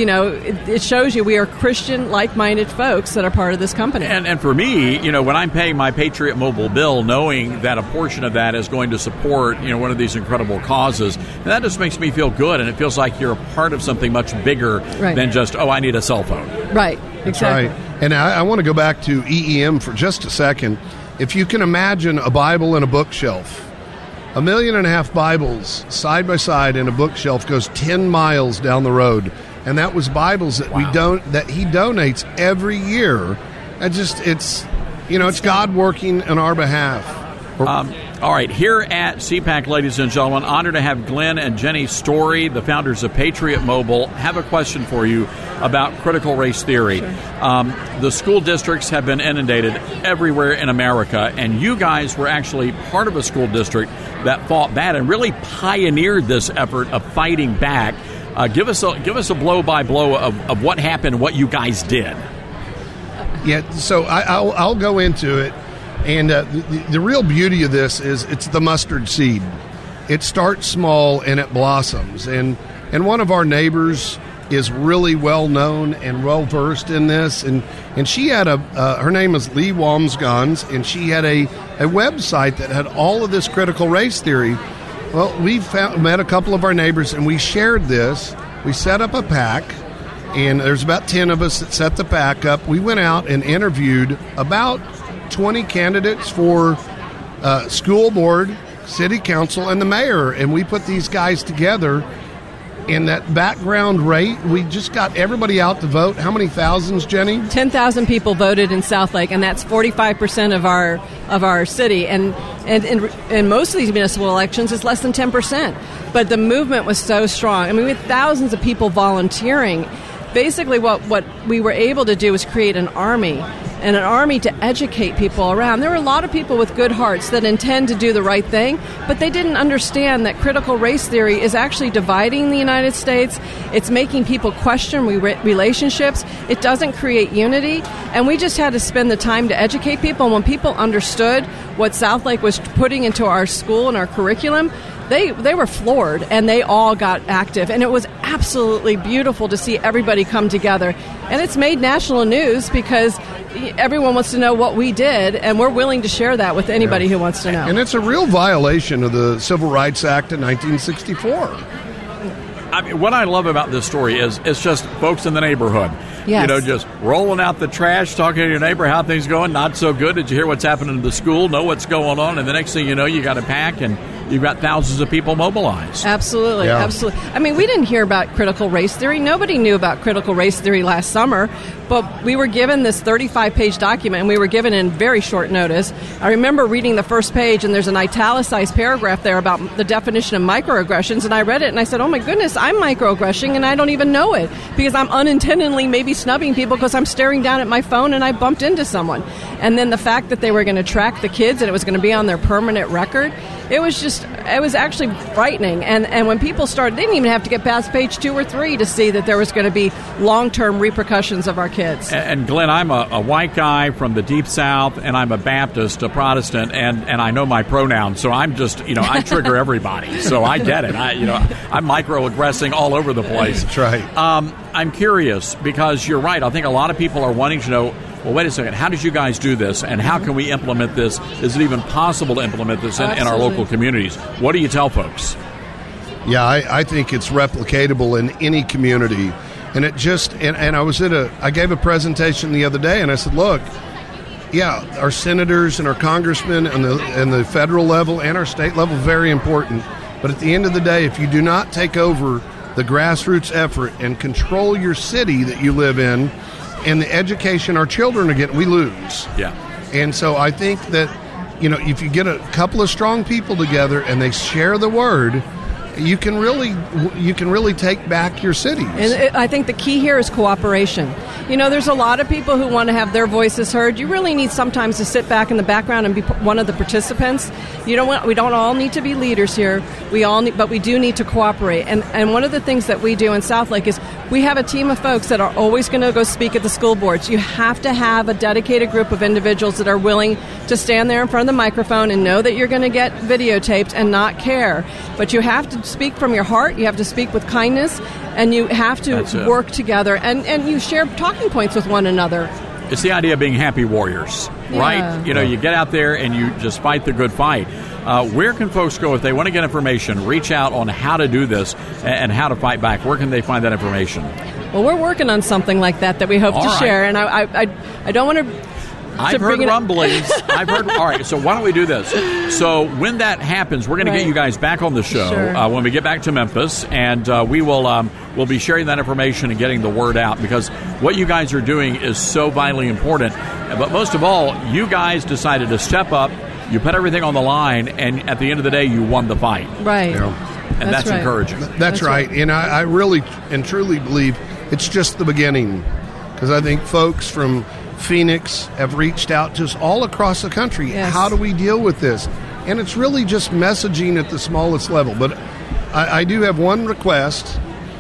it shows you we are Christian, like-minded folks that are part of this company. And for me, when I'm paying my Patriot Mobile bill, knowing that a portion of that is going to support, one of these incredible causes, that just makes me feel good, and it feels like you're a part of something much bigger than just, I need a cell phone. Right, exactly. That's right. And I want to go back to EEM for just a second. If you can imagine a Bible and a bookshelf, 1.5 million Bibles side by side in a bookshelf goes 10 miles down the road, and that was Bibles that that he donates every year. It's God working on our behalf. All right, here at CPAC, ladies and gentlemen, honored to have Glenn and Jenny Story, the founders of Patriot Mobile. Have a question for you about critical race theory. Sure. The school districts have been inundated everywhere in America, and you guys were actually part of a school district that fought back and really pioneered this effort of fighting back. Give us a blow by blow of what happened, what you guys did. Yeah, so I'll go into it. And the real beauty of this is it's the mustard seed. It starts small and it blossoms. And one of our neighbors is really well known and well versed in this. And she had her name is Lee Wamsgans, and she had a website that had all of this critical race theory. Well, we met a couple of our neighbors and we shared this. We set up a PAC. And there's about 10 of us that set the PAC up. We went out and interviewed about 20 candidates for school board, city council, and the mayor. And we put these guys together. In that background rate, we just got everybody out to vote. How many thousands, Jenny? 10,000 people voted in Southlake, and that's 45% of our city. And in most of these municipal elections, it's less than 10%. But the movement was so strong. I mean, we had thousands of people volunteering. Basically, what we were able to do was create an army to educate people around. There were a lot of people with good hearts that intend to do the right thing, but they didn't understand that critical race theory is actually dividing the United States. It's making people question relationships. It doesn't create unity, and we just had to spend the time to educate people. And when people understood what Southlake was putting into our school and our curriculum, they were floored, and they all got active. And it was absolutely beautiful to see everybody come together. And it's made national news because everyone wants to know what we did, and we're willing to share that with anybody who wants to know. And it's a real violation of the Civil Rights Act of 1964. I mean, what I love about this story is it's just folks in the neighborhood. Yes. You know, just rolling out the trash, talking to your neighbor, how things going, not so good. Did you hear what's happening in the school? Know what's going on? And the next thing you know, you got a pack and you've got thousands of people mobilized. Absolutely, absolutely. I mean, we didn't hear about critical race theory. Nobody knew about critical race theory last summer, but we were given this 35-page document, and we were given in very short notice. I remember reading the first page, and there's an italicized paragraph there about the definition of microaggressions, and I read it, and I said, oh my goodness, I'm microaggressing, and I don't even know it, because I'm unintentionally maybe snubbing people because I'm staring down at my phone and I bumped into someone. And then the fact that they were going to track the kids and it was going to be on their permanent record, it was actually frightening. And when people started, they didn't even have to get past page 2 or 3 to see that there was going to be long-term repercussions of our kids. And Glenn, I'm a white guy from the Deep South, and I'm a Baptist, a Protestant, and I know my pronouns, so I'm just, I trigger everybody, so I get it. I'm microaggressing all over the place. That's right. I'm curious, because you're right. I think a lot of people are wanting to know, well, wait a second, how did you guys do this, and how can we implement this? Is it even possible to implement this in our local communities? What do you tell folks? Yeah, I think it's replicatable in any community. And it just, and I gave a presentation the other day, and I said, look, yeah, our senators and our congressmen and the federal level and our state level, very important. But at the end of the day, if you do not take over the grassroots effort and control your city that you live in and the education our children are getting, we lose. Yeah. And so I think that, if you get a couple of strong people together and they share the word, you can really take back your cities. And I think the key here is cooperation. There's a lot of people who want to have their voices heard. You really need sometimes to sit back in the background and be one of the participants. We don't all need to be leaders here. But we do need to cooperate. And one of the things that we do in Southlake is we have a team of folks that are always going to go speak at the school boards. You have to have a dedicated group of individuals that are willing to stand there in front of the microphone and know that you're going to get videotaped and not care. But you have to speak from your heart. You have to speak with kindness, and you have to work together, and you share talking points with one another. It's the idea of being happy warriors, right? You get out there and you just fight the good fight. Where can folks go if they want to get information, reach out on how to do this and how to fight back? Where can they find that information? Well, we're working on something like that we hope to share, and I don't want to... I've heard rumblings. All right, so why don't we do this? So when that happens, we're going to get you guys back on the show when we get back to Memphis, and we'll be sharing that information and getting the word out, because what you guys are doing is so vitally important. But most of all, you guys decided to step up. You put everything on the line, and at the end of the day, you won the fight. Right. And that's right. Encouraging. That's right. And I really and truly believe it's just the beginning, because I think folks from Phoenix have reached out to us all across the country. Yes. How do we deal with this? And it's really just messaging at the smallest level. But I do have one request.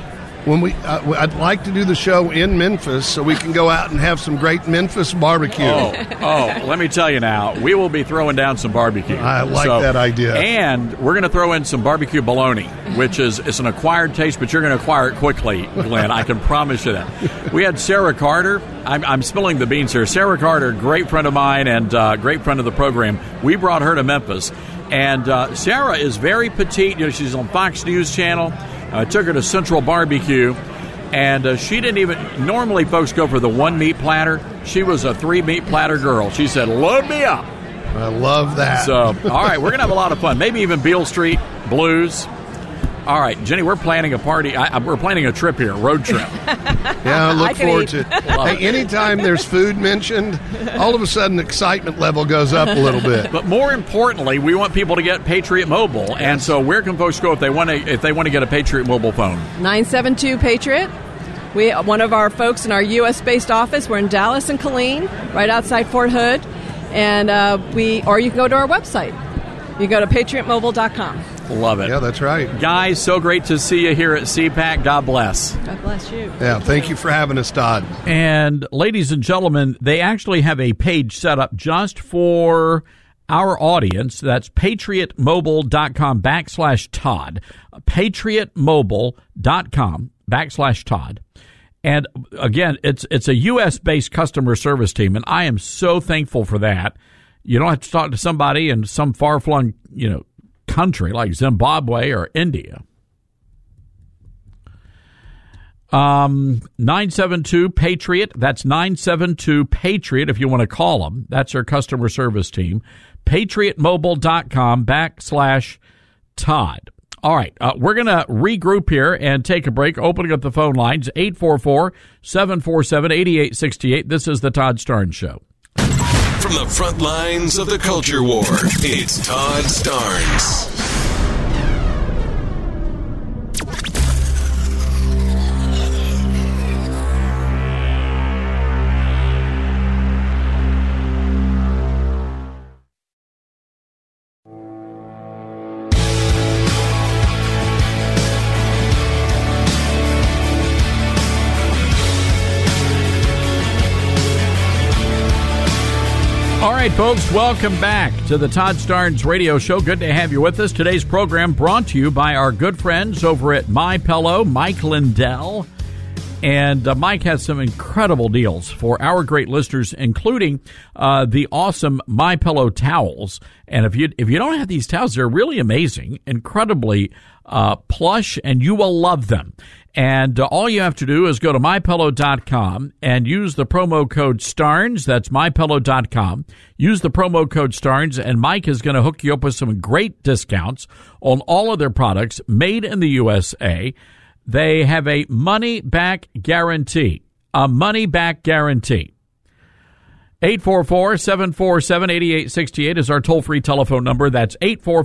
I'd like to do the show in Memphis so we can go out and have some great Memphis barbecue. Let me tell you now, we will be throwing down some barbecue. I like that idea. And we're going to throw in some barbecue bologna, which it's an acquired taste, but you're going to acquire it quickly, Glenn. I can promise you that. We had Sarah Carter. I'm spilling the beans here. Sarah Carter, great friend of mine and great friend of the program. We brought her to Memphis. And Sarah is very petite. She's on Fox News Channel. I took her to Central Barbecue, and she didn't even... Normally, folks go for the 1-meat platter. She was a 3-meat platter girl. She said, load me up. I love that. So, all right, we're going to have a lot of fun. Maybe even Beale Street Blues. All right, Jenny, we're planning a party. We're planning a trip here, road trip. Yeah, I look forward to it. Hey, anytime there's food mentioned, all of a sudden excitement level goes up a little bit. But more importantly, we want people to get Patriot Mobile. Yes. And so where can folks go if they want to get a Patriot Mobile phone? 972-PATRIOT. One of our folks in our U.S.-based office, we're in Dallas and Killeen, right outside Fort Hood. And or you can go to our website. You go to patriotmobile.com. Love it. Yeah, that's right. Guys, so great to see you here at CPAC. God bless. God bless you. Yeah, thank you for having us, Todd. And ladies and gentlemen, they actually have a page set up just for our audience. That's patriotmobile.com/Todd. patriotmobile.com/Todd. And again, it's a U.S.-based customer service team, and I am so thankful for that. You don't have to talk to somebody in some far-flung, country like Zimbabwe or India. 972-PATRIOT. That's 972-PATRIOT if you want to call them. That's our customer service team. patriotmobile.com/Todd. All right, we're going to regroup here and take a break, opening up the phone lines, 844-747-8868. This is the Todd Starnes Show. From the front lines of the culture war, it's Todd Starnes. All right, folks, welcome back to the Todd Starnes Radio Show. Good to have you with us. Today's program brought to you by our good friends over at MyPillow, Mike Lindell. And Mike has some incredible deals for our great listeners, including the awesome MyPillow towels. And if you don't have these towels, they're really amazing, incredibly plush, and you will love them. And all you have to do is go to MyPillow.com and use the promo code STARNS. That's MyPillow.com. Use the promo code STARNS, and Mike is going to hook you up with some great discounts on all of their products made in the USA. They have a money-back guarantee. A money-back guarantee. 844-747-8868 is our toll-free telephone number. That's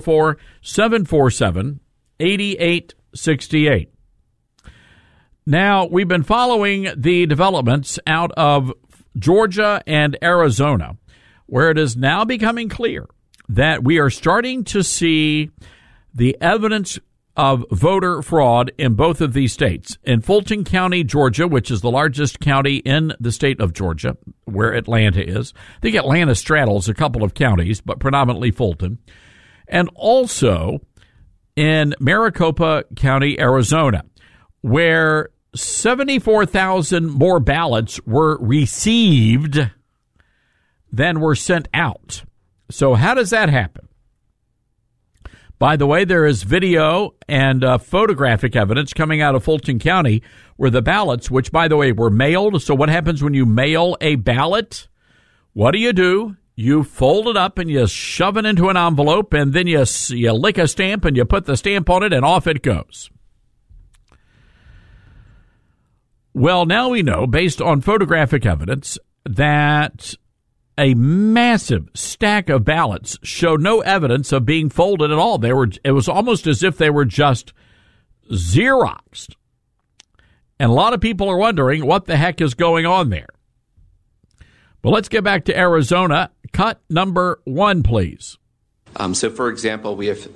844-747-8868. Now, we've been following the developments out of Georgia and Arizona, where it is now becoming clear that we are starting to see the evidence of voter fraud in both of these states. In Fulton County, Georgia, which is the largest county in the state of Georgia, where Atlanta is. I think Atlanta straddles a couple of counties, but predominantly Fulton. And also in Maricopa County, Arizona, where 74,000 more ballots were received than were sent out. So how does that happen? By the way, there is video and photographic evidence coming out of Fulton County where the ballots, which, by the way, were mailed. So what happens when you mail a ballot? What do? You fold it up and you shove it into an envelope, and then you lick a stamp and you put the stamp on it, and off it goes. Well, now we know, based on photographic evidence, that a massive stack of ballots showed no evidence of being folded at all. It was almost as if they were just Xeroxed. And a lot of people are wondering what the heck is going on there. But let's get back to Arizona. Cut number 1, please. So, for example, we have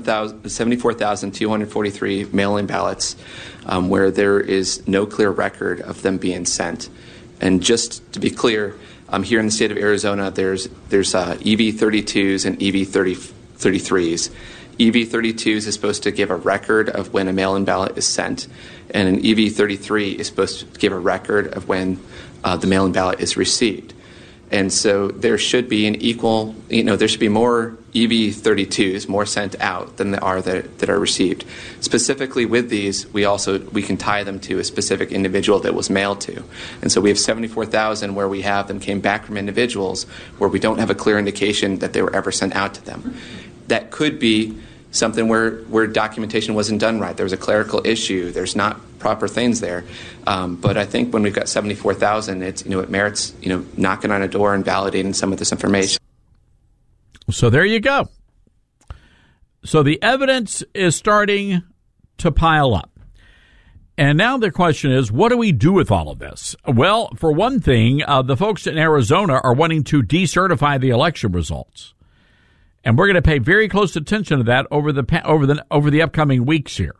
74,243 mail-in ballots where there is no clear record of them being sent. And just to be clear, here in the state of Arizona, there's EV32s and EV33s. EV32s is supposed to give a record of when a mail-in ballot is sent, and an EV33 is supposed to give a record of when the mail-in ballot is received. And so there should be an equal, there should be more EV32s, more sent out than there are that are received. Specifically with these, we can tie them to a specific individual that was mailed to. And so we have 74,000 where we have them came back from individuals where we don't have a clear indication that they were ever sent out to them. That could be something where documentation wasn't done right. There was a clerical issue. There's not proper things there. But I think when we've got 74,000, it merits knocking on a door and validating some of this information. So there you go. So the evidence is starting to pile up. And now the question is, what do we do with all of this? Well, for one thing, the folks in Arizona are wanting to decertify the election results. And we're going to pay very close attention to that over the upcoming weeks here.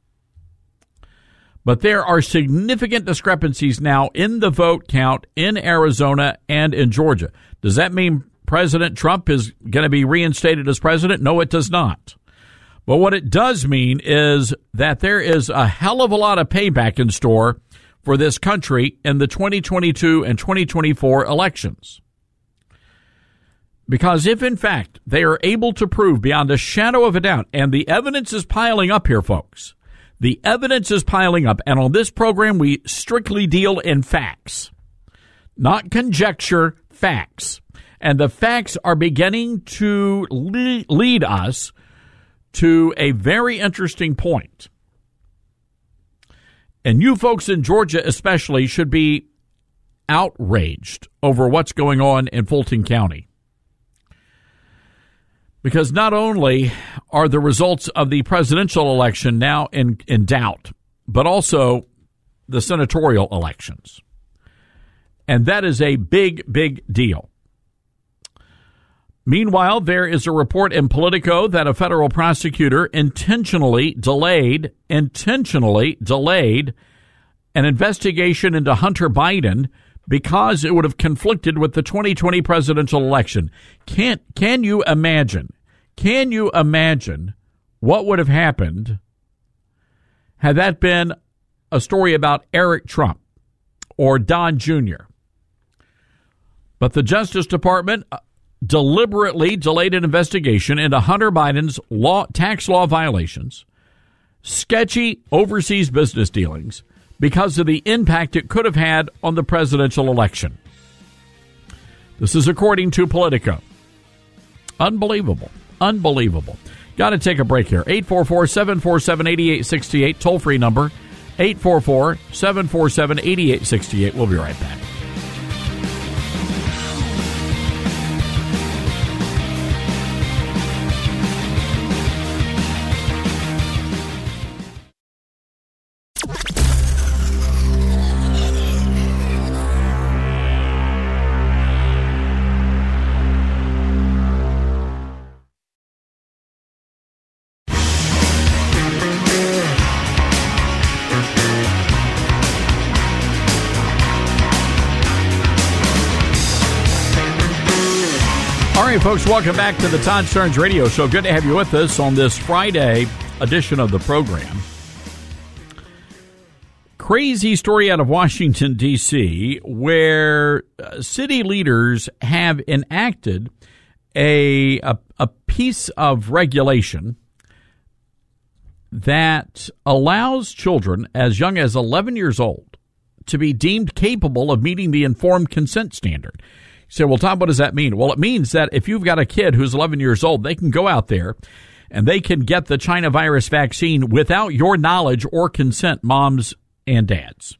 But there are significant discrepancies now in the vote count in Arizona and in Georgia. Does that mean President Trump is going to be reinstated as president? No, it does not. But what it does mean is that there is a hell of a lot of payback in store for this country in the 2022 and 2024 elections. Because if, in fact, they are able to prove beyond a shadow of a doubt, and the evidence is piling up here, folks, the evidence is piling up, and on this program we strictly deal in facts, not conjecture, facts. And the facts are beginning to lead us to a very interesting point. And you folks in Georgia especially should be outraged over what's going on in Fulton County. Because not only are the results of the presidential election now in doubt, but also the senatorial elections. And that is a big, big deal. Meanwhile, there is a report in Politico that a federal prosecutor intentionally delayed an investigation into Hunter Biden because it would have conflicted with the 2020 presidential election. Can you imagine? Can you imagine what would have happened had that been a story about Eric Trump or Don Jr.? But the Justice Department deliberately delayed an investigation into Hunter Biden's tax law violations, sketchy overseas business dealings, because of the impact it could have had on the presidential election. This is according to Politico. Unbelievable. Unbelievable. Got to take a break here. 844-747-8868, toll-free number, 844-747-8868. We'll be right back. All right, folks, welcome back to the Todd Starnes Radio Show. Good to have you with us on this Friday edition of the program. Crazy story out of Washington, D.C., where city leaders have enacted a piece of regulation that allows children as young as 11 years old to be deemed capable of meeting the informed consent standard. You say, well, Tom, what does that mean? Well, it means that if you've got a kid who's 11 years old, they can go out there and they can get the China virus vaccine without your knowledge or consent, moms and dads.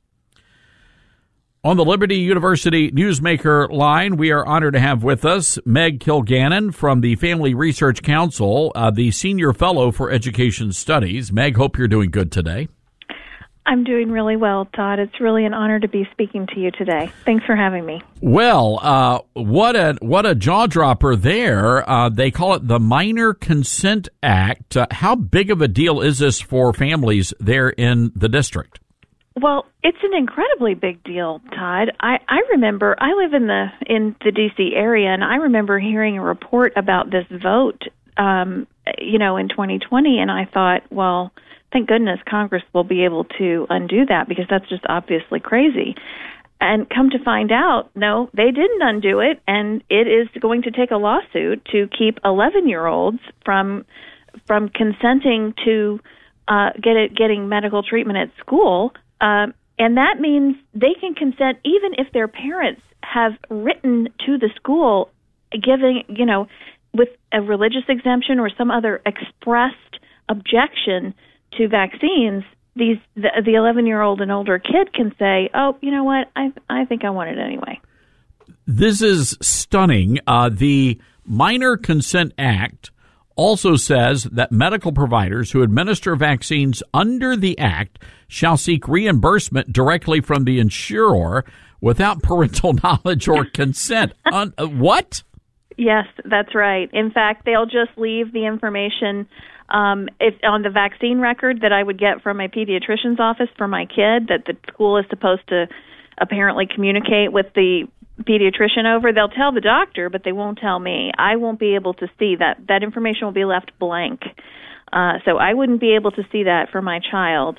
On the Liberty University Newsmaker line, we are honored to have with us Meg Kilgannon from the Family Research Council, the Senior Fellow for Education Studies. Meg, hope you're doing good today. I'm doing really well, Todd. It's really an honor to be speaking to you today. Thanks for having me. Well, what a jaw dropper there. They call it the Minor Consent Act. How big of a deal is this for families there in the district? Well, it's an incredibly big deal, Todd. I remember I live in the D.C. area, and I remember hearing a report about this vote, in 2020, and I thought, well, thank goodness Congress will be able to undo that because that's just obviously crazy. And come to find out, no, they didn't undo it, and it is going to take a lawsuit to keep 11-year-olds from consenting to getting medical treatment at school. And that means they can consent even if their parents have written to the school giving, with a religious exemption or some other expressed objection to vaccines. The 11-year-old and older kid can say, oh, you know what, I think I want it anyway. This is stunning. The Minor Consent Act also says that medical providers who administer vaccines under the act shall seek reimbursement directly from the insurer without parental knowledge or consent. What? Yes, that's right. In fact, they'll just leave the information if on the vaccine record that I would get from my pediatrician's office for my kid, that the school is supposed to apparently communicate with the pediatrician over, they'll tell the doctor, but they won't tell me. I won't be able to see that. That information will be left blank. So I wouldn't be able to see that for my child,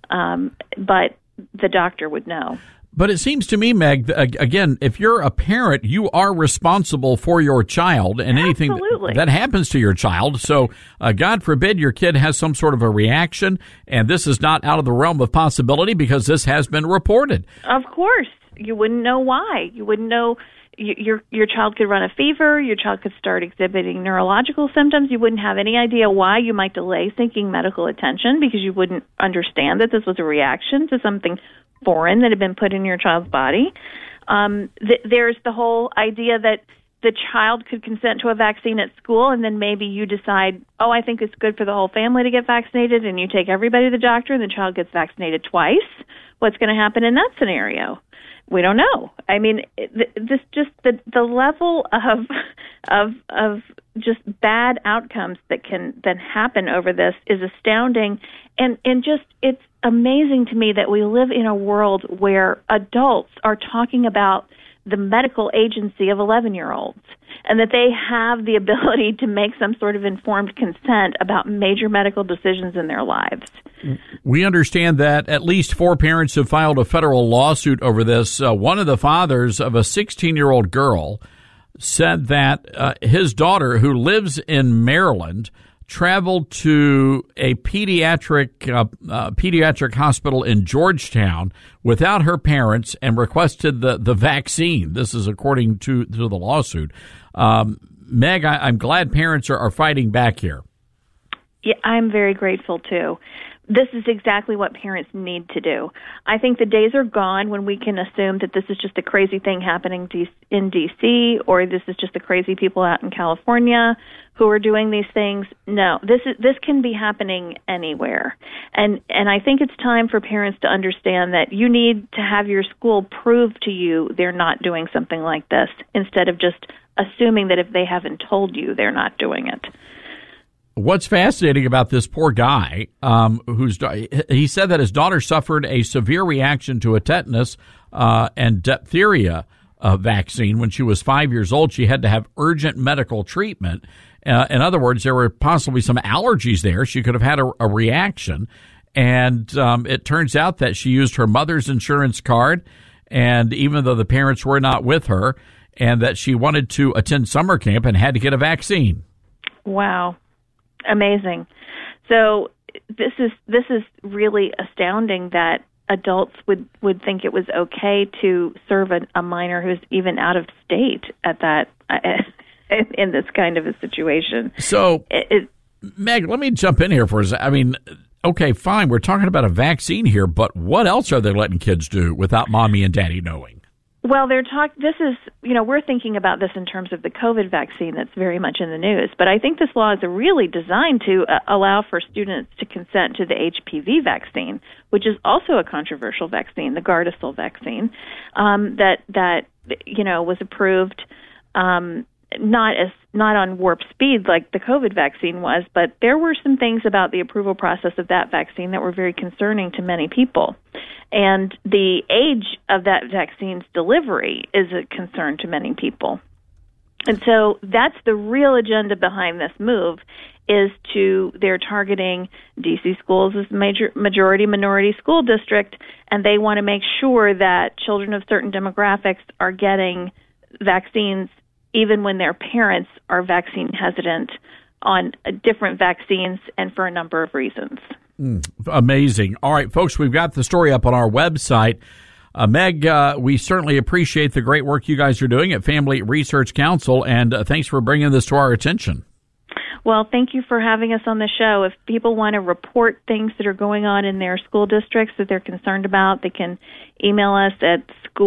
but the doctor would know. But it seems to me, Meg, again, if you're a parent, you are responsible for your child and anything that happens to your child. So God forbid your kid has some sort of a reaction, and this is not out of the realm of possibility because this has been reported. Of course. You wouldn't know why. You wouldn't know your child could run a fever, your child could start exhibiting neurological symptoms. You wouldn't have any idea why. You might delay seeking medical attention because you wouldn't understand that this was a reaction to something foreign that had been put in your child's body. There's the whole idea that the child could consent to a vaccine at school, and then maybe you decide, oh, I think it's good for the whole family to get vaccinated, and you take everybody to the doctor, and the child gets vaccinated twice. What's going to happen in that scenario? We don't know. I mean, this just the level of just bad outcomes that can then happen over this is astounding, and just it's amazing to me that we live in a world where adults are talking about the medical agency of 11-year-olds and that they have the ability to make some sort of informed consent about major medical decisions in their lives. We understand that at least 4 parents have filed a federal lawsuit over this. One of the fathers of a 16-year-old girl said that his daughter, who lives in Maryland, traveled to a pediatric hospital in Georgetown without her parents and requested the vaccine. This is according to the lawsuit. Meg, I'm glad parents are fighting back here. Yeah, I'm very grateful too. This is exactly what parents need to do. I think the days are gone when we can assume that this is just a crazy thing happening in D.C. or this is just the crazy people out in California who are doing these things. No, this can be happening anywhere. And I think it's time for parents to understand that you need to have your school prove to you they're not doing something like this instead of just assuming that if they haven't told you, they're not doing it. What's fascinating about this poor guy, he said that his daughter suffered a severe reaction to a tetanus and diphtheria vaccine when she was 5 years old. She had to have urgent medical treatment. In other words, there were possibly some allergies there. She could have had a reaction. And it turns out that she used her mother's insurance card, and even though the parents were not with her, and that she wanted to attend summer camp and had to get a vaccine. Wow. Amazing. So this is really astounding that adults would think it was okay to serve a minor who's even out of state at that in this kind of a situation. So, Meg, let me jump in here for a second. I mean, okay, fine, we're talking about a vaccine here, but what else are they letting kids do without mommy and daddy knowing? Well, we're thinking about this in terms of the COVID vaccine that's very much in the news, but I think this law is really designed to allow for students to consent to the HPV vaccine, which is also a controversial vaccine, the Gardasil vaccine, that was approved not on warp speed like the COVID vaccine was, but there were some things about the approval process of that vaccine that were very concerning to many people. And the age of that vaccine's delivery is a concern to many people. And so that's the real agenda behind this move, is they're targeting D.C. schools as a majority minority school district, and they want to make sure that children of certain demographics are getting vaccines even when their parents are vaccine hesitant on different vaccines and for a number of reasons. Amazing. All right, folks, we've got the story up on our website. Meg, we certainly appreciate the great work you guys are doing at Family Research Council, and thanks for bringing this to our attention. Well, thank you for having us on the show. If people want to report things that are going on in their school districts that they're concerned about, they can email us at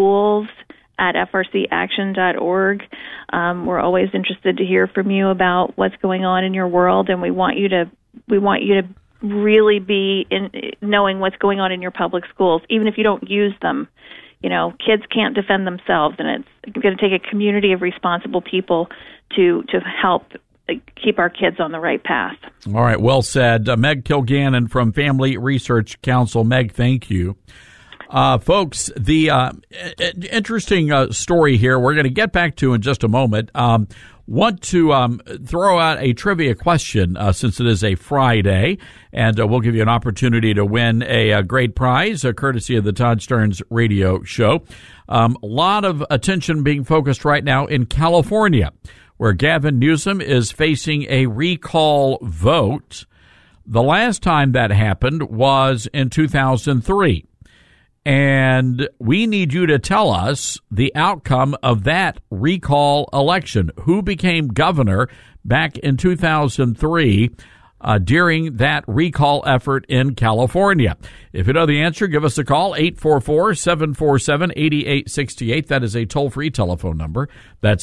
schools@frcaction.org. We're always interested to hear from you about what's going on in your world, and we want you to really be knowing what's going on in your public schools, even if you don't use them. You know, kids can't defend themselves, and it's going to take a community of responsible people to help keep our kids on the right path. All right, well said. Meg Kilgannon from Family Research Council. Meg, thank you. Folks, the interesting story here we're going to get back to in just a moment. Want to throw out a trivia question since it is a Friday, and we'll give you an opportunity to win a great prize, courtesy of the Todd Stearns Radio Show. A lot of attention being focused right now in California, where Gavin Newsom is facing a recall vote. The last time that happened was in 2003. And we need you to tell us the outcome of that recall election. Who became governor back in 2003 during that recall effort in California? If you know the answer, give us a call, 844-747-8868. That is a toll-free telephone number. That's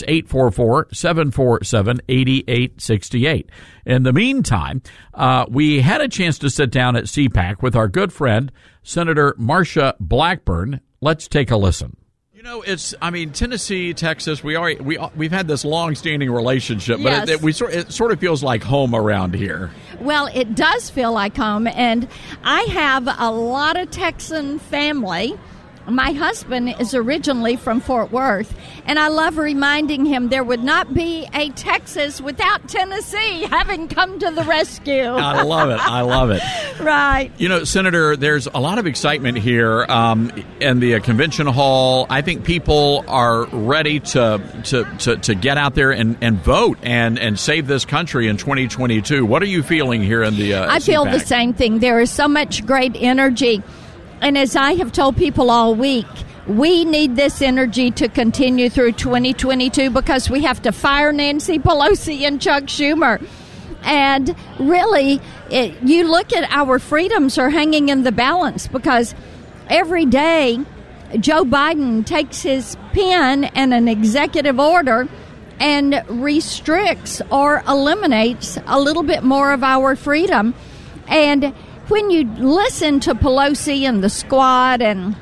844-747-8868. In the meantime, we had a chance to sit down at CPAC with our good friend, Senator Marsha Blackburn. Let's take a listen. You know, Tennessee, Texas, we've had this long-standing relationship, but Yes. it sort of feels like home around here. Well, it does feel like home, and I have a lot of Texan family. My husband is originally from Fort Worth, and I love reminding him there would not be a Texas without Tennessee having come to the rescue. I love it. Right. You know, Senator, there's a lot of excitement here in the convention hall. I think people are ready to get out there and vote and save this country in 2022. What are you feeling here in the I feel CPAC? the same thing. There is so much great energy. And as I have told people all week, we need this energy to continue through 2022 because we have to fire Nancy Pelosi and Chuck Schumer. And really, you look at our freedoms are hanging in the balance because every day Joe Biden takes his pen and an executive order and restricts or eliminates a little bit more of our freedom. And when you listen to Pelosi and the squad and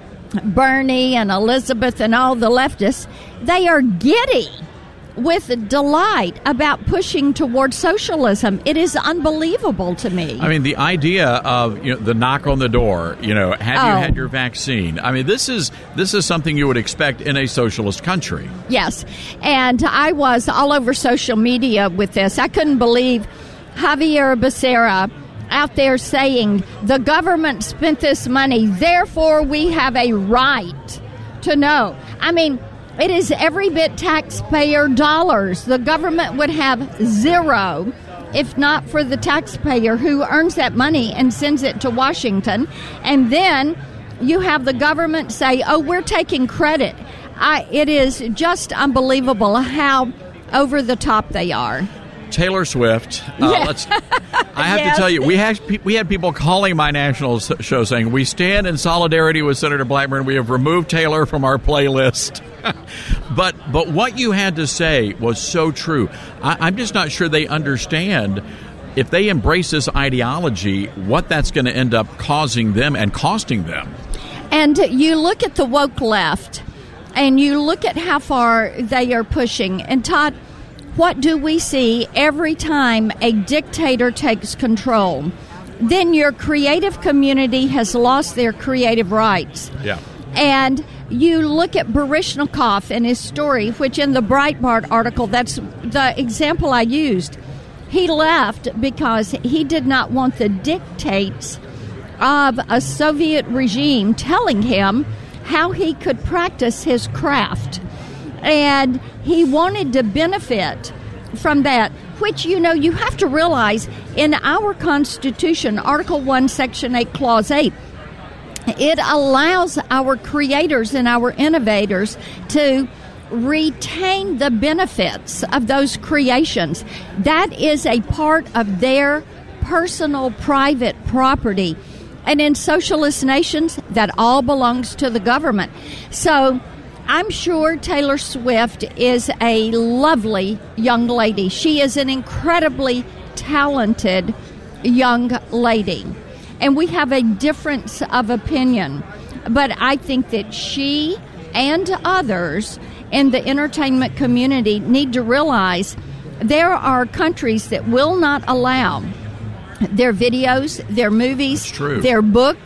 Bernie and Elizabeth and all the leftists, they are giddy with delight about pushing towards socialism. It is unbelievable to me. I mean, the idea of the knock on the door, have you had your vaccine? I mean, this is something you would expect in a socialist country. Yes, and I was all over social media with this. I couldn't believe Javier Becerra out there saying the government spent this money, therefore we have a right to know. I mean, it is every bit taxpayer dollars. The government would have zero if not for the taxpayer who earns that money and sends it to Washington. And then you have the government say, oh, we're taking credit. It is just unbelievable how over the top they are. Taylor Swift. I have to tell you, we had people calling my national show saying, we stand in solidarity with Senator Blackburn. We have removed Taylor from our playlist. But what you had to say was so true. I'm just not sure they understand, if they embrace this ideology, what that's going to end up causing them and costing them. And you look at the woke left, and you look at how far they are pushing. And Todd, what do we see every time a dictator takes control? Then your creative community has lost their creative rights. Yeah. And you look at Baryshnikov and his story, which in the Breitbart article, that's the example I used. He left because he did not want the dictates of a Soviet regime telling him how he could practice his craft. And he wanted to benefit from that, which, you have to realize in our Constitution, Article 1, Section 8, Clause 8, it allows our creators and our innovators to retain the benefits of those creations. That is a part of their personal, private property. And in socialist nations, that all belongs to the government. So I'm sure Taylor Swift is a lovely young lady. She is an incredibly talented young lady. And we have a difference of opinion. But I think that she and others in the entertainment community need to realize there are countries that will not allow their videos, their movies, their books,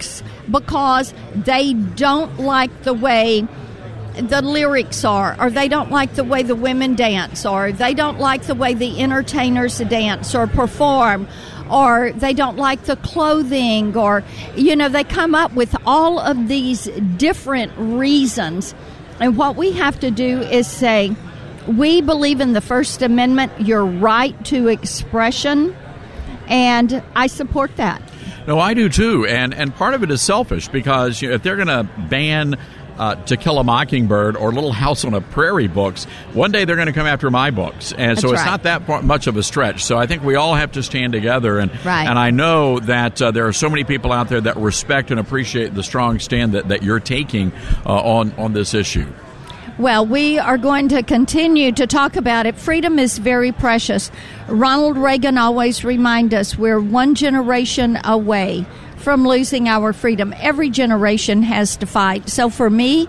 because they don't like the way the lyrics are, or they don't like the way the women dance, or they don't like the way the entertainers dance or perform, or they don't like the clothing, or, they come up with all of these different reasons. And what we have to do is say, we believe in the First Amendment, your right to expression, and I support that. No, I do too, and part of it is selfish, because if they're going to ban To Kill a Mockingbird or Little House on a Prairie books, one day they're going to come after my books. And so it's not that much of a stretch. So I think we all have to stand together. And I know that there are so many people out there that respect and appreciate the strong stand that you're taking on this issue. Well, we are going to continue to talk about it. Freedom is very precious. Ronald Reagan always reminded us we're one generation away from losing our freedom. Every generation has to fight. So for me,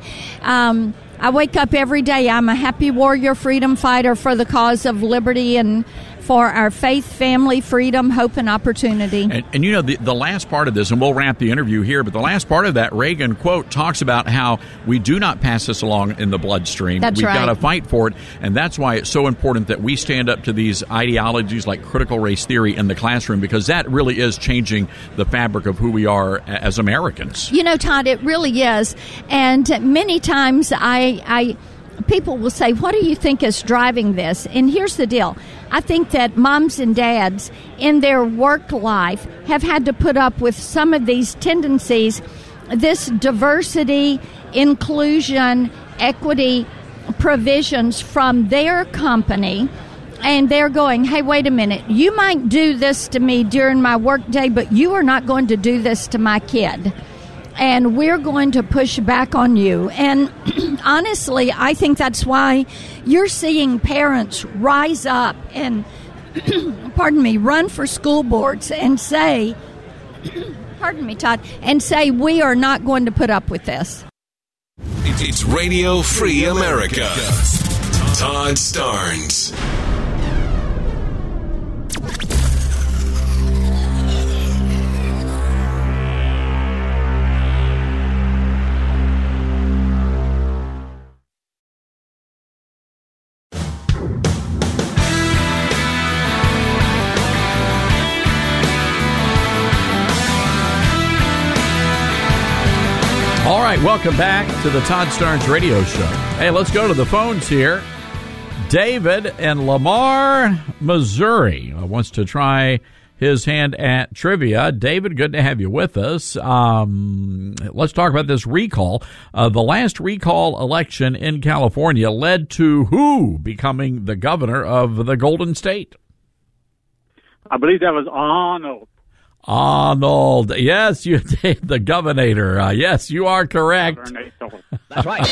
I wake up every day. I'm a happy warrior, freedom fighter for the cause of liberty and for our faith, family, freedom, hope, and opportunity. And you know, the last part of this, and we'll wrap the interview here, but the last part of that Reagan quote talks about how we do not pass this along in the bloodstream. That's We've right. got to fight for it, and that's why it's so important that we stand up to these ideologies like critical race theory in the classroom, because that really is changing the fabric of who we are as Americans. You know, Todd, it really is. And many times people will say, what do you think is driving this? And here's the deal. I think that moms and dads in their work life have had to put up with some of these tendencies, this diversity, inclusion, equity provisions from their company. And they're going, hey, wait a minute, you might do this to me during my work day, but you are not going to do this to my kid. And we're going to push back on you. And honestly, I think that's why you're seeing parents rise up and, run for school boards and say, pardon me, Todd, and say we are not going to put up with this. It's Radio Free America. Todd Starnes. All right, welcome back to the Todd Starnes Radio Show. Hey, let's go to the phones here. David in Lamar, Missouri, wants to try his hand at trivia. David, good to have you with us. Let's talk about this recall. The last recall election in California led to who becoming the governor of the Golden State? I believe that was Arnold. Arnold. Yes, the governor. Yes, you are correct. That's right.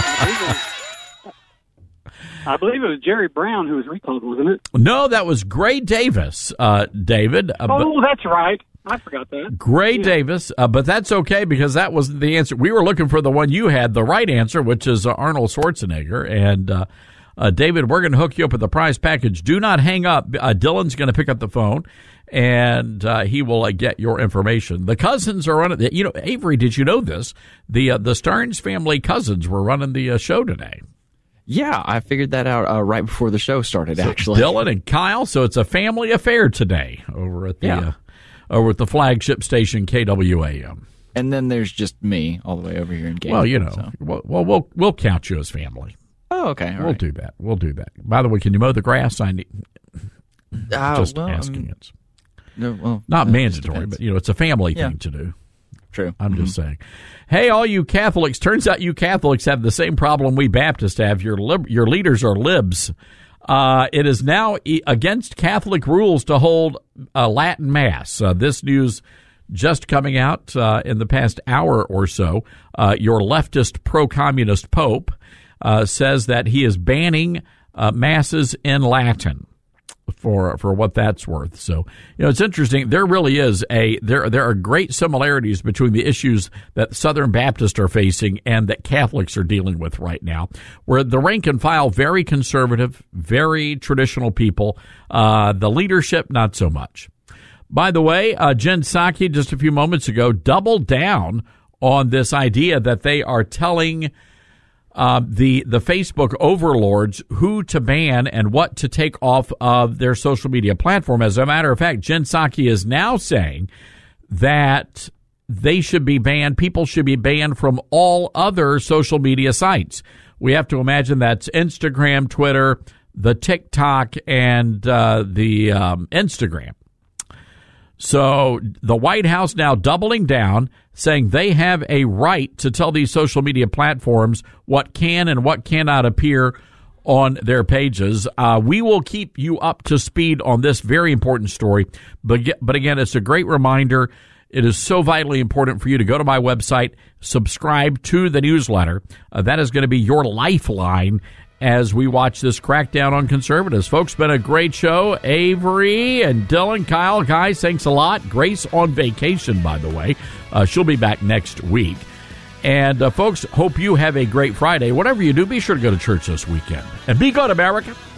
I believe it was Jerry Brown who was recalled, wasn't it? No, that was Gray Davis, David. That's right. I forgot that. Gray Davis, but that's okay because that wasn't the answer. We were looking for the one you had, the right answer, which is Arnold Schwarzenegger. And David, we're going to hook you up with the prize package. Do not hang up. Dylan's going to pick up the phone, and he will get your information. The cousins are running. You know, Avery, did you know this? The Starnes family cousins were running the show today. Yeah, I figured that out right before the show started, actually. Dylan and Kyle, so it's a family affair today over at the flagship station KWAM. And then there's just me all the way over here in Gainesville. Well, you know, well, we'll count you as family. Oh, okay. We'll do that. We'll do that. By the way, can you mow the grass? I need just asking it. Not mandatory, but it's a family thing to do. True. I'm just saying. Hey, all you Catholics! Turns out you Catholics have the same problem we Baptists have. Your leaders are libs. It is now against Catholic rules to hold a Latin Mass. This news just coming out in the past hour or so. Your leftist pro-communist Pope says that he is banning masses in Latin for what that's worth. So, it's interesting. There really is there are great similarities between the issues that Southern Baptists are facing and that Catholics are dealing with right now, where the rank and file, very conservative, very traditional people, the leadership, not so much. By the way, Jen Psaki just a few moments ago doubled down on this idea that they are telling the Facebook overlords who to ban and what to take off of their social media platform. As a matter of fact, Jen Psaki is now saying that they should be banned. People should be banned from all other social media sites. We have to imagine that's Instagram, Twitter, the TikTok, and the Instagram. So the White House now doubling down, saying they have a right to tell these social media platforms what can and what cannot appear on their pages. We will keep you up to speed on this very important story. But again, it's a great reminder. It is so vitally important for you to go to my website, subscribe to the newsletter. That is going to be your lifeline as we watch this crackdown on conservatives. Folks, been a great show. Avery and Dylan, Kyle, guys, thanks a lot. Grace on vacation, by the way. She'll be back next week. And, folks, hope you have a great Friday. Whatever you do, be sure to go to church this weekend. And be good, America.